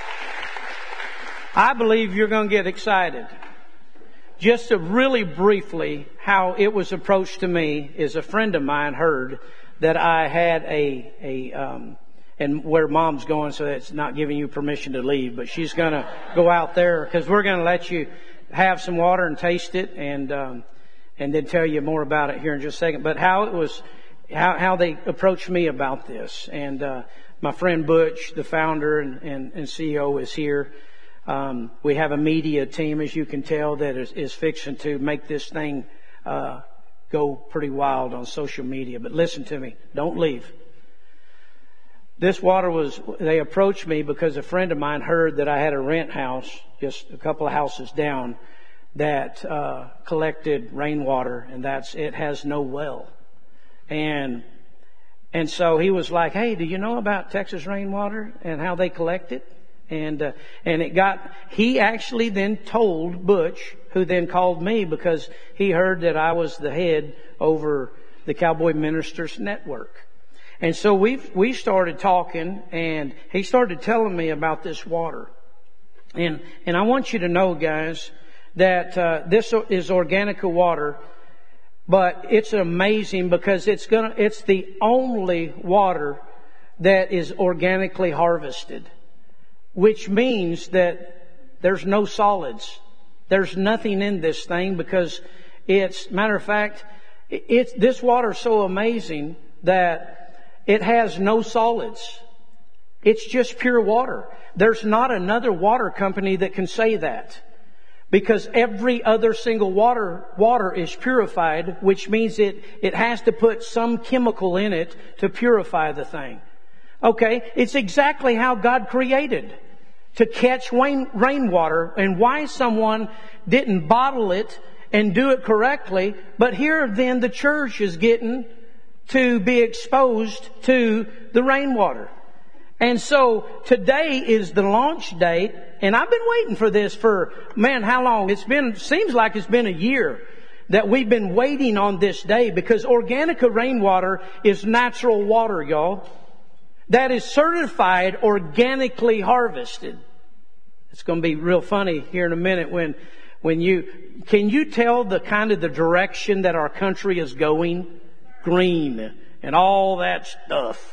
I believe you're going to get excited. Just to really briefly, how it was approached to me is a friend of mine heard that I had a, a, um, and where Mom's going, so that's not giving you permission to leave, but she's going to go out there because we're going to let you have some water and taste it, and, um, and then tell you more about it here in just a second. But how it was, how, how they approached me about this. And, uh, my friend Butch, the founder and, and, and C E O, is here. Um, we have a media team, as you can tell, that is, is fixing to make this thing, uh, go pretty wild on social media. But listen to me. Don't leave. This water was, they approached me because a friend of mine heard that I had a rent house just a couple of houses down that, uh, collected rainwater, and that's, it has no well. And, and so he was like, hey, do you know about Texas rainwater and how they collect it? And, uh, and it got, he actually then told Butch, who then called me because he heard that I was the head over the Cowboy Ministers Network. And so we we started talking, and he started telling me about this water. And, and I want you to know, guys, that, uh, this is Organica water, but it's amazing because it's gonna, it's the only water that is organically harvested. Which means that there's no solids. There's nothing in this thing because it's, matter of fact, it's, this water is so amazing that it has no solids. It's just pure water. There's not another water company that can say that. Because every other single water, water is purified, which means it, it has to put some chemical in it to purify the thing. Okay, it's exactly how God created to catch rain, rainwater, and why someone didn't bottle it and do it correctly. But here then the church is getting to be exposed to the rainwater. And so today is the launch date, and I've been waiting for this for, man, how long? It's been, seems like it's been a year that we've been waiting on this day, because Organica rainwater is natural water, y'all. That is certified organically harvested. It's going to be real funny here in a minute when, when you, can you tell the kind of the direction that our country is going? Green and all that stuff.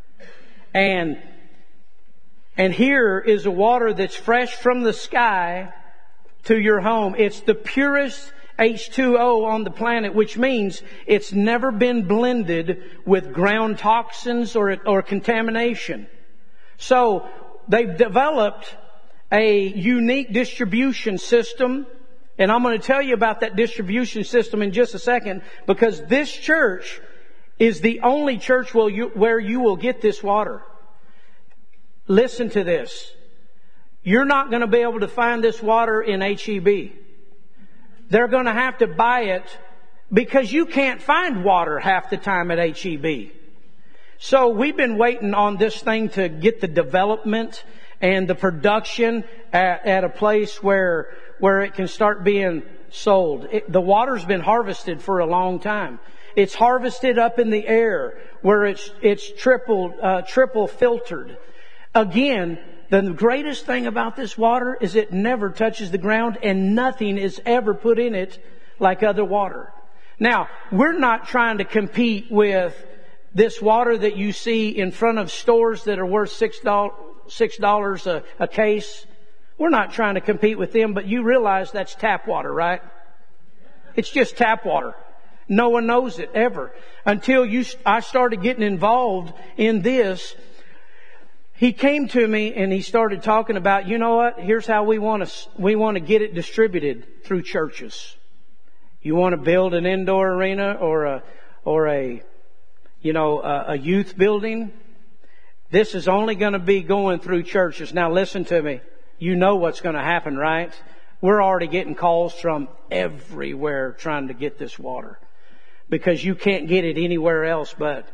And, and here is a water that's fresh from the sky to your home. It's the purest H two O on the planet, which means it's never been blended with ground toxins or, or contamination. So they've developed a unique distribution system, and I'm going to tell you about that distribution system in just a second, because this church is the only church where you, where you will get this water. Listen to this. You're not going to be able to find this water in H E B. They're going to have to buy it because you can't find water half the time at H E B. So we've been waiting on this thing to get the development and the production at, at a place where, where it can start being sold. It, the water's been harvested for a long time. It's harvested up in the air where it's, it's triple, uh, triple filtered. Again, the greatest thing about this water is it never touches the ground, and nothing is ever put in it like other water. Now, we're not trying to compete with this water that you see in front of stores that are worth six dollars, six dollars a, a case. We're not trying to compete with them, but you realize that's tap water, right? It's just tap water. No one knows it ever. Until you, I started getting involved in this. He came to me and he started talking about, you know what? Here's how we want to, we want to get it distributed through churches. You want to build an indoor arena or a, or a, you know, a, a youth building? This is only going to be going through churches. Now listen to me. You know what's going to happen, right? We're already getting calls from everywhere trying to get this water, because you can't get it anywhere else but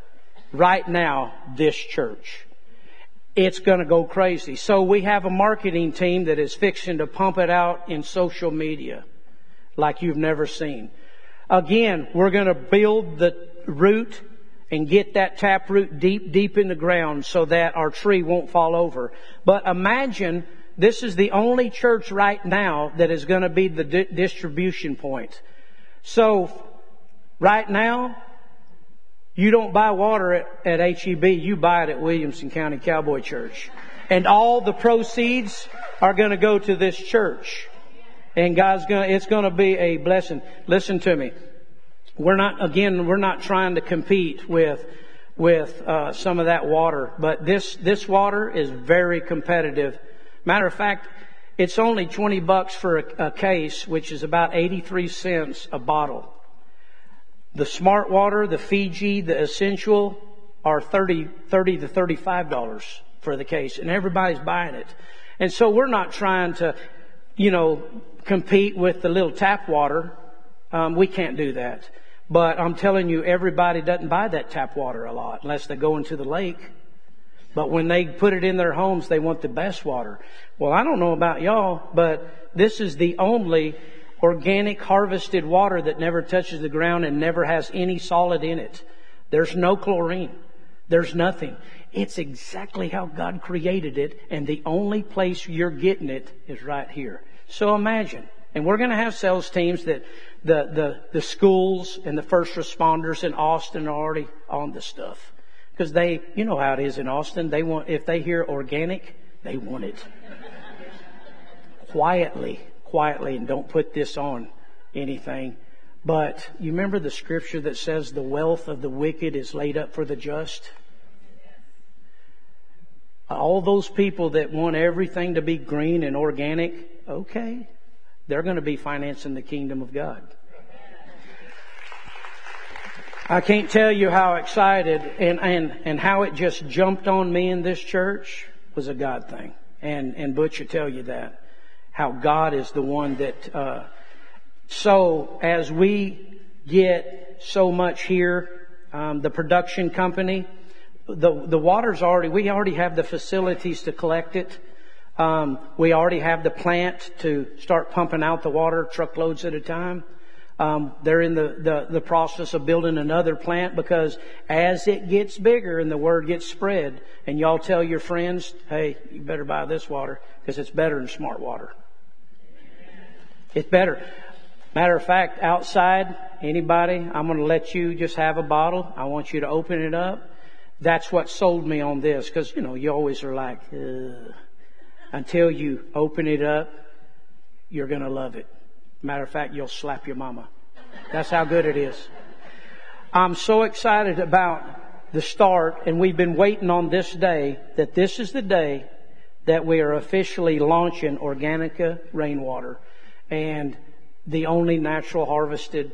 right now, this church. It's going to go crazy. So we have a marketing team that is fixing to pump it out in social media like you've never seen. Again, we're going to build the root and get that tap root deep, deep in the ground so that our tree won't fall over. But imagine this is the only church right now that is going to be the di- distribution point. So right now, you don't buy water at, at H E B, you buy it at Williamson County Cowboy Church. And all the proceeds are going to go to this church. And God's going to, it's going to be a blessing. Listen to me. We're not, again, we're not trying to compete with, with, uh, some of that water. But this, this water is very competitive. Matter of fact, it's only twenty bucks for a, a case, which is about eighty-three cents a bottle. The Smart Water, the Fiji, the Essential are thirty, thirty to thirty-five dollars for the case. And everybody's buying it. And so we're not trying to, you know, compete with the little tap water. Um, we can't do that. But I'm telling you, everybody doesn't buy that tap water a lot unless they go into the lake. But when they put it in their homes, they want the best water. Well, I don't know about y'all, but this is the only organic harvested water that never touches the ground and never has any solid in it. There's no chlorine. There's nothing. It's exactly how God created it, and the only place you're getting it is right here. So imagine. And we're going to have sales teams that the, the, the schools and the first responders in Austin are already on the stuff. Because they, you know how it is in Austin. They want, if they hear organic, they want it. Quietly, quietly, and don't put this on anything. But you remember the scripture that says the wealth of the wicked is laid up for the just? All those people that want everything to be green and organic, okay, they're going to be financing the kingdom of God. I can't tell you how excited and, and, and how it just jumped on me in this church was a God thing. And, and Butch will tell you that. How God is the one that, uh, so as we get so much here, um, the production company, the, the water's already, we already have the facilities to collect it. Um, we already have the plant to start pumping out the water truckloads at a time. Um, they're in the, the, the process of building another plant because as it gets bigger and the word gets spread and y'all tell your friends, hey, you better buy this water because it's better than Smart Water. It's better. Matter of fact, outside, anybody, I'm going to let you just have a bottle. I want you to open it up. That's what sold me on this because, you know, you always are like, ugh. Until you open it up, you're going to love it. Matter of fact, you'll slap your mama. That's how good it is. I'm so excited about the start, and we've been waiting on this day, that this is the day that we are officially launching Organica Rainwater. And the only natural harvested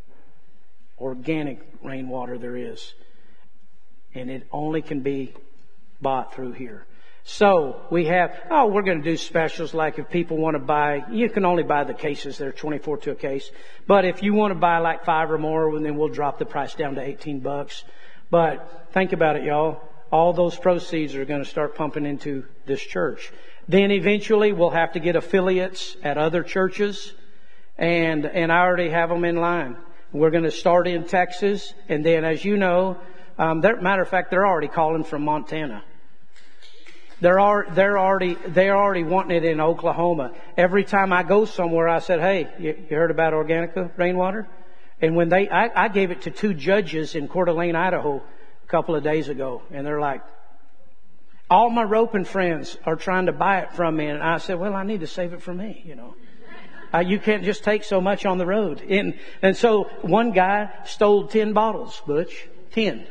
organic rainwater there is. And it only can be bought through here. So we have, oh, we're going to do specials like if people want to buy, you can only buy the cases. They're twenty-four to a case. But if you want to buy like five or more, then we'll drop the price down to eighteen bucks. But think about it, y'all. All those proceeds are going to start pumping into this church. Then eventually we'll have to get affiliates at other churches. And, and I already have them in line. We're going to start in Texas. And then as you know, um, matter of fact, they're already calling from Montana. They're already, they're already, they're already wanting it in Oklahoma. Every time I go somewhere, I said, hey, you, you heard about Organica Rainwater? And when they, I, I gave it to two judges in Coeur d'Alene, Idaho a couple of days ago. And they're like, all my roping friends are trying to buy it from me. And I said, well, I need to save it for me, you know. Uh, you can't just take so much on the road. And, and so one guy stole ten bottles, Butch. Ten.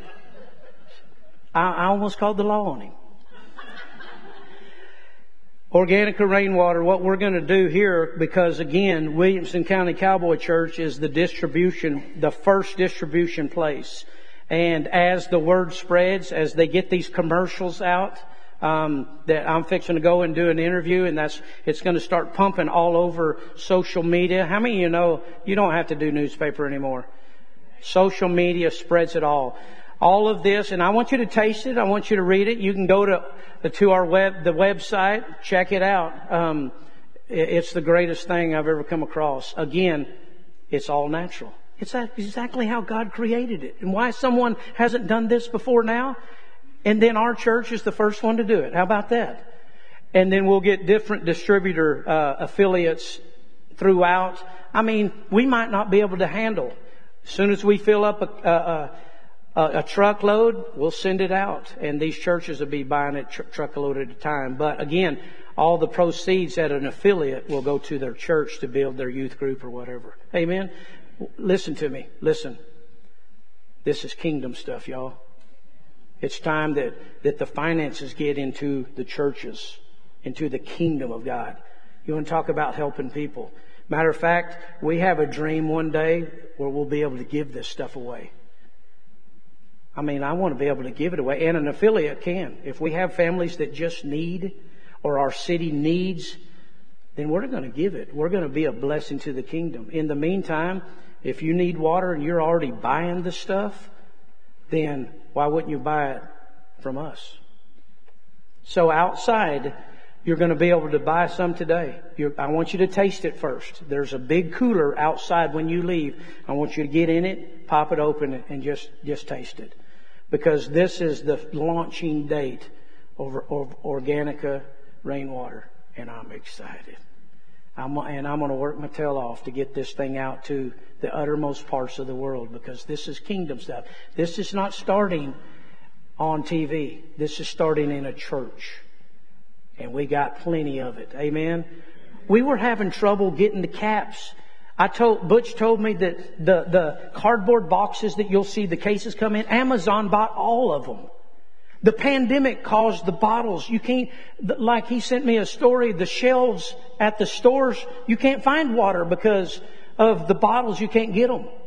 I, I almost called the law on him. Organica Rainwater, what we're going to do here, because again, Williamson County Cowboy Church is the distribution, the first distribution place. And as the word spreads, as they get these commercials out, um, that I'm fixing to go and do an interview, and that's, it's going to start pumping all over social media. How many of you know you don't have to do newspaper anymore? Social media spreads it all. all of this, and I want you to taste it. I want you to read it. You can go to to our web, the website, check it out. Um, it's the greatest thing I've ever come across. Again, it's all natural. It's exactly how God created it. And why someone hasn't done this before now, and then our church is the first one to do it. How about that? And then we'll get different distributor uh, affiliates throughout. I mean, we might not be able to handle. As soon as we fill up a, a, a, a truckload, we'll send it out. And these churches will be buying it tr- truckload at a time. But again, all the proceeds at an affiliate will go to their church to build their youth group or whatever. Amen? Listen to me. Listen. This is kingdom stuff, y'all. It's time that, that the finances get into the churches, into the kingdom of God. You want to talk about helping people? Matter of fact, we have a dream one day where we'll be able to give this stuff away. I mean, I want to be able to give it away, and an affiliate can. If we have families that just need, or our city needs, then we're going to give it. We're going to be a blessing to the kingdom. In the meantime, if you need water and you're already buying the stuff, then why wouldn't you buy it from us? So outside, you're going to be able to buy some today. You're, I want you to taste it first. There's a big cooler outside when you leave. I want you to get in it, pop it open, and just, just taste it. Because this is the launching date over, over Organica Rainwater. And I'm excited. I'm, and I'm going to work my tail off to get this thing out to the uttermost parts of the world, because this is kingdom stuff. This is not starting on T V. This is starting in a church. And we got plenty of it. Amen. We were having trouble getting the caps. I told, Butch told me that the, the cardboard boxes that you'll see the cases come in, Amazon bought all of them. The pandemic caused the bottles. You can't, like he sent me a story, the shelves at the stores, you can't find water because of the bottles. You can't get them.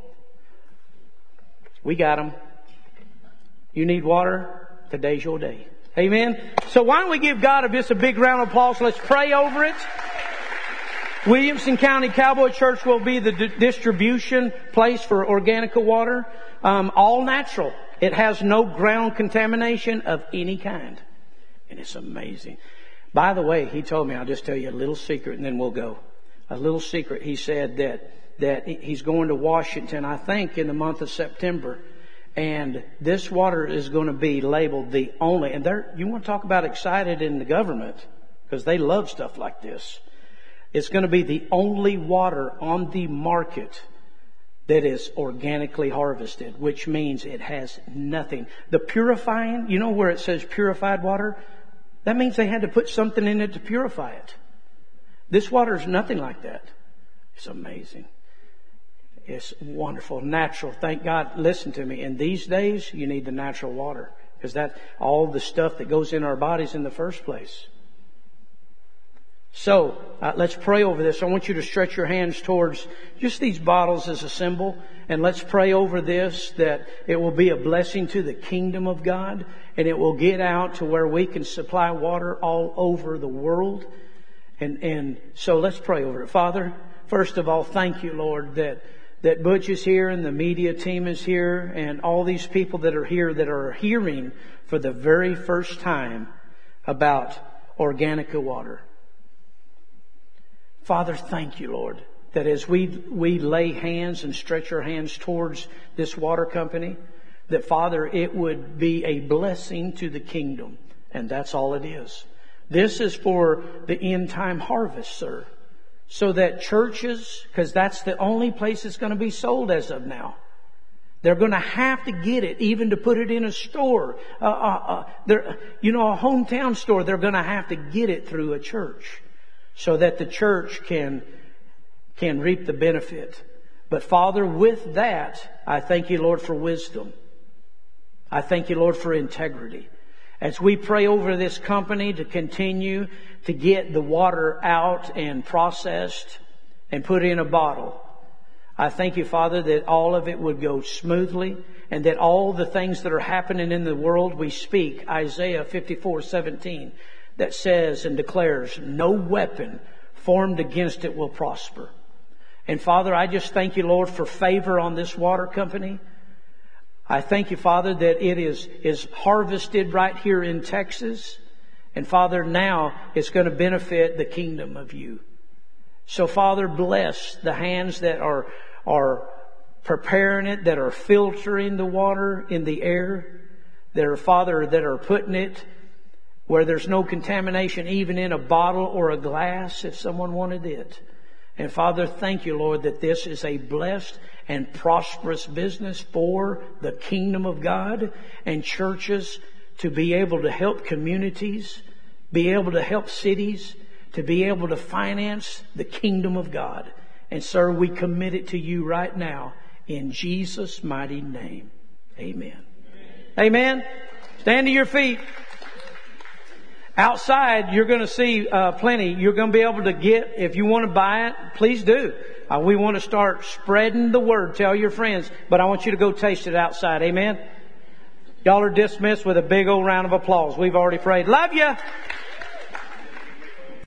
We got them. You need water? Today's your day. Amen. So why don't we give God a, just a big round of applause. Let's pray over it. Williamson County Cowboy Church will be the d- distribution place for Organica water. Um, all natural. It has no ground contamination of any kind. And it's amazing. By the way, he told me, I'll just tell you a little secret and then we'll go. A little secret. He said that, that he's going to Washington, I think, in the month of September. And this water is going to be labeled the only, and they're, you want to talk about excited in the government, because they love stuff like this. It's going to be the only water on the market that is organically harvested, which means it has nothing. The purifying, you know where it says purified water? That means they had to put something in it to purify it. This water is nothing like that. It's amazing. It's wonderful, natural. Thank God. Listen to me. In these days, you need the natural water, because that's all the stuff that goes in our bodies in the first place. So uh, let's pray over this. I want you to stretch your hands towards just these bottles as a symbol, and let's pray over this, that it will be a blessing to the kingdom of God, and it will get out to where we can supply water all over the world. And and so let's pray over it. Father, first of all, thank you, Lord, that that Butch is here and the media team is here and all these people that are here that are hearing for the very first time about Organica water. Father, thank you, Lord, that as we we lay hands and stretch our hands towards this water company, that, Father, it would be a blessing to the kingdom. And that's all it is. This is for the end time harvest, sir. So that churches, because that's the only place it's going to be sold as of now. They're going to have to get it, even to put it in a store. Uh, uh, uh, you know, a hometown store, they're going to have to get it through a church, so that the church can, can reap the benefit. But Father, with that, I thank you, Lord, for wisdom. I thank you, Lord, for integrity. As we pray over this company to continue to get the water out and processed and put in a bottle, I thank you, Father, that all of it would go smoothly, and that all the things that are happening in the world, we speak Isaiah fifty-four seventeen, that says and declares, no weapon formed against it will prosper. And Father, I just thank you, Lord, for favor on this water company. I thank you, Father, that it is, is harvested right here in Texas. And Father, now it's going to benefit the kingdom of you. So Father, bless the hands that are, are preparing it, that are filtering the water in the air, that are, Father, that are putting it where there's no contamination, even in a bottle or a glass, if someone wanted it. And Father, thank you, Lord, that this is a blessed and prosperous business for the kingdom of God and churches to be able to help communities, be able to help cities, to be able to finance the kingdom of God. And sir, we commit it to you right now in Jesus' mighty name. Amen. Amen. Stand to your feet. Outside, you're going to see uh, plenty. You're going to be able to get, if you want to buy it, please do. Uh, we want to start spreading the word. Tell your friends. But I want you to go taste it outside. Amen. Y'all are dismissed with a big old round of applause. We've already prayed. Love you.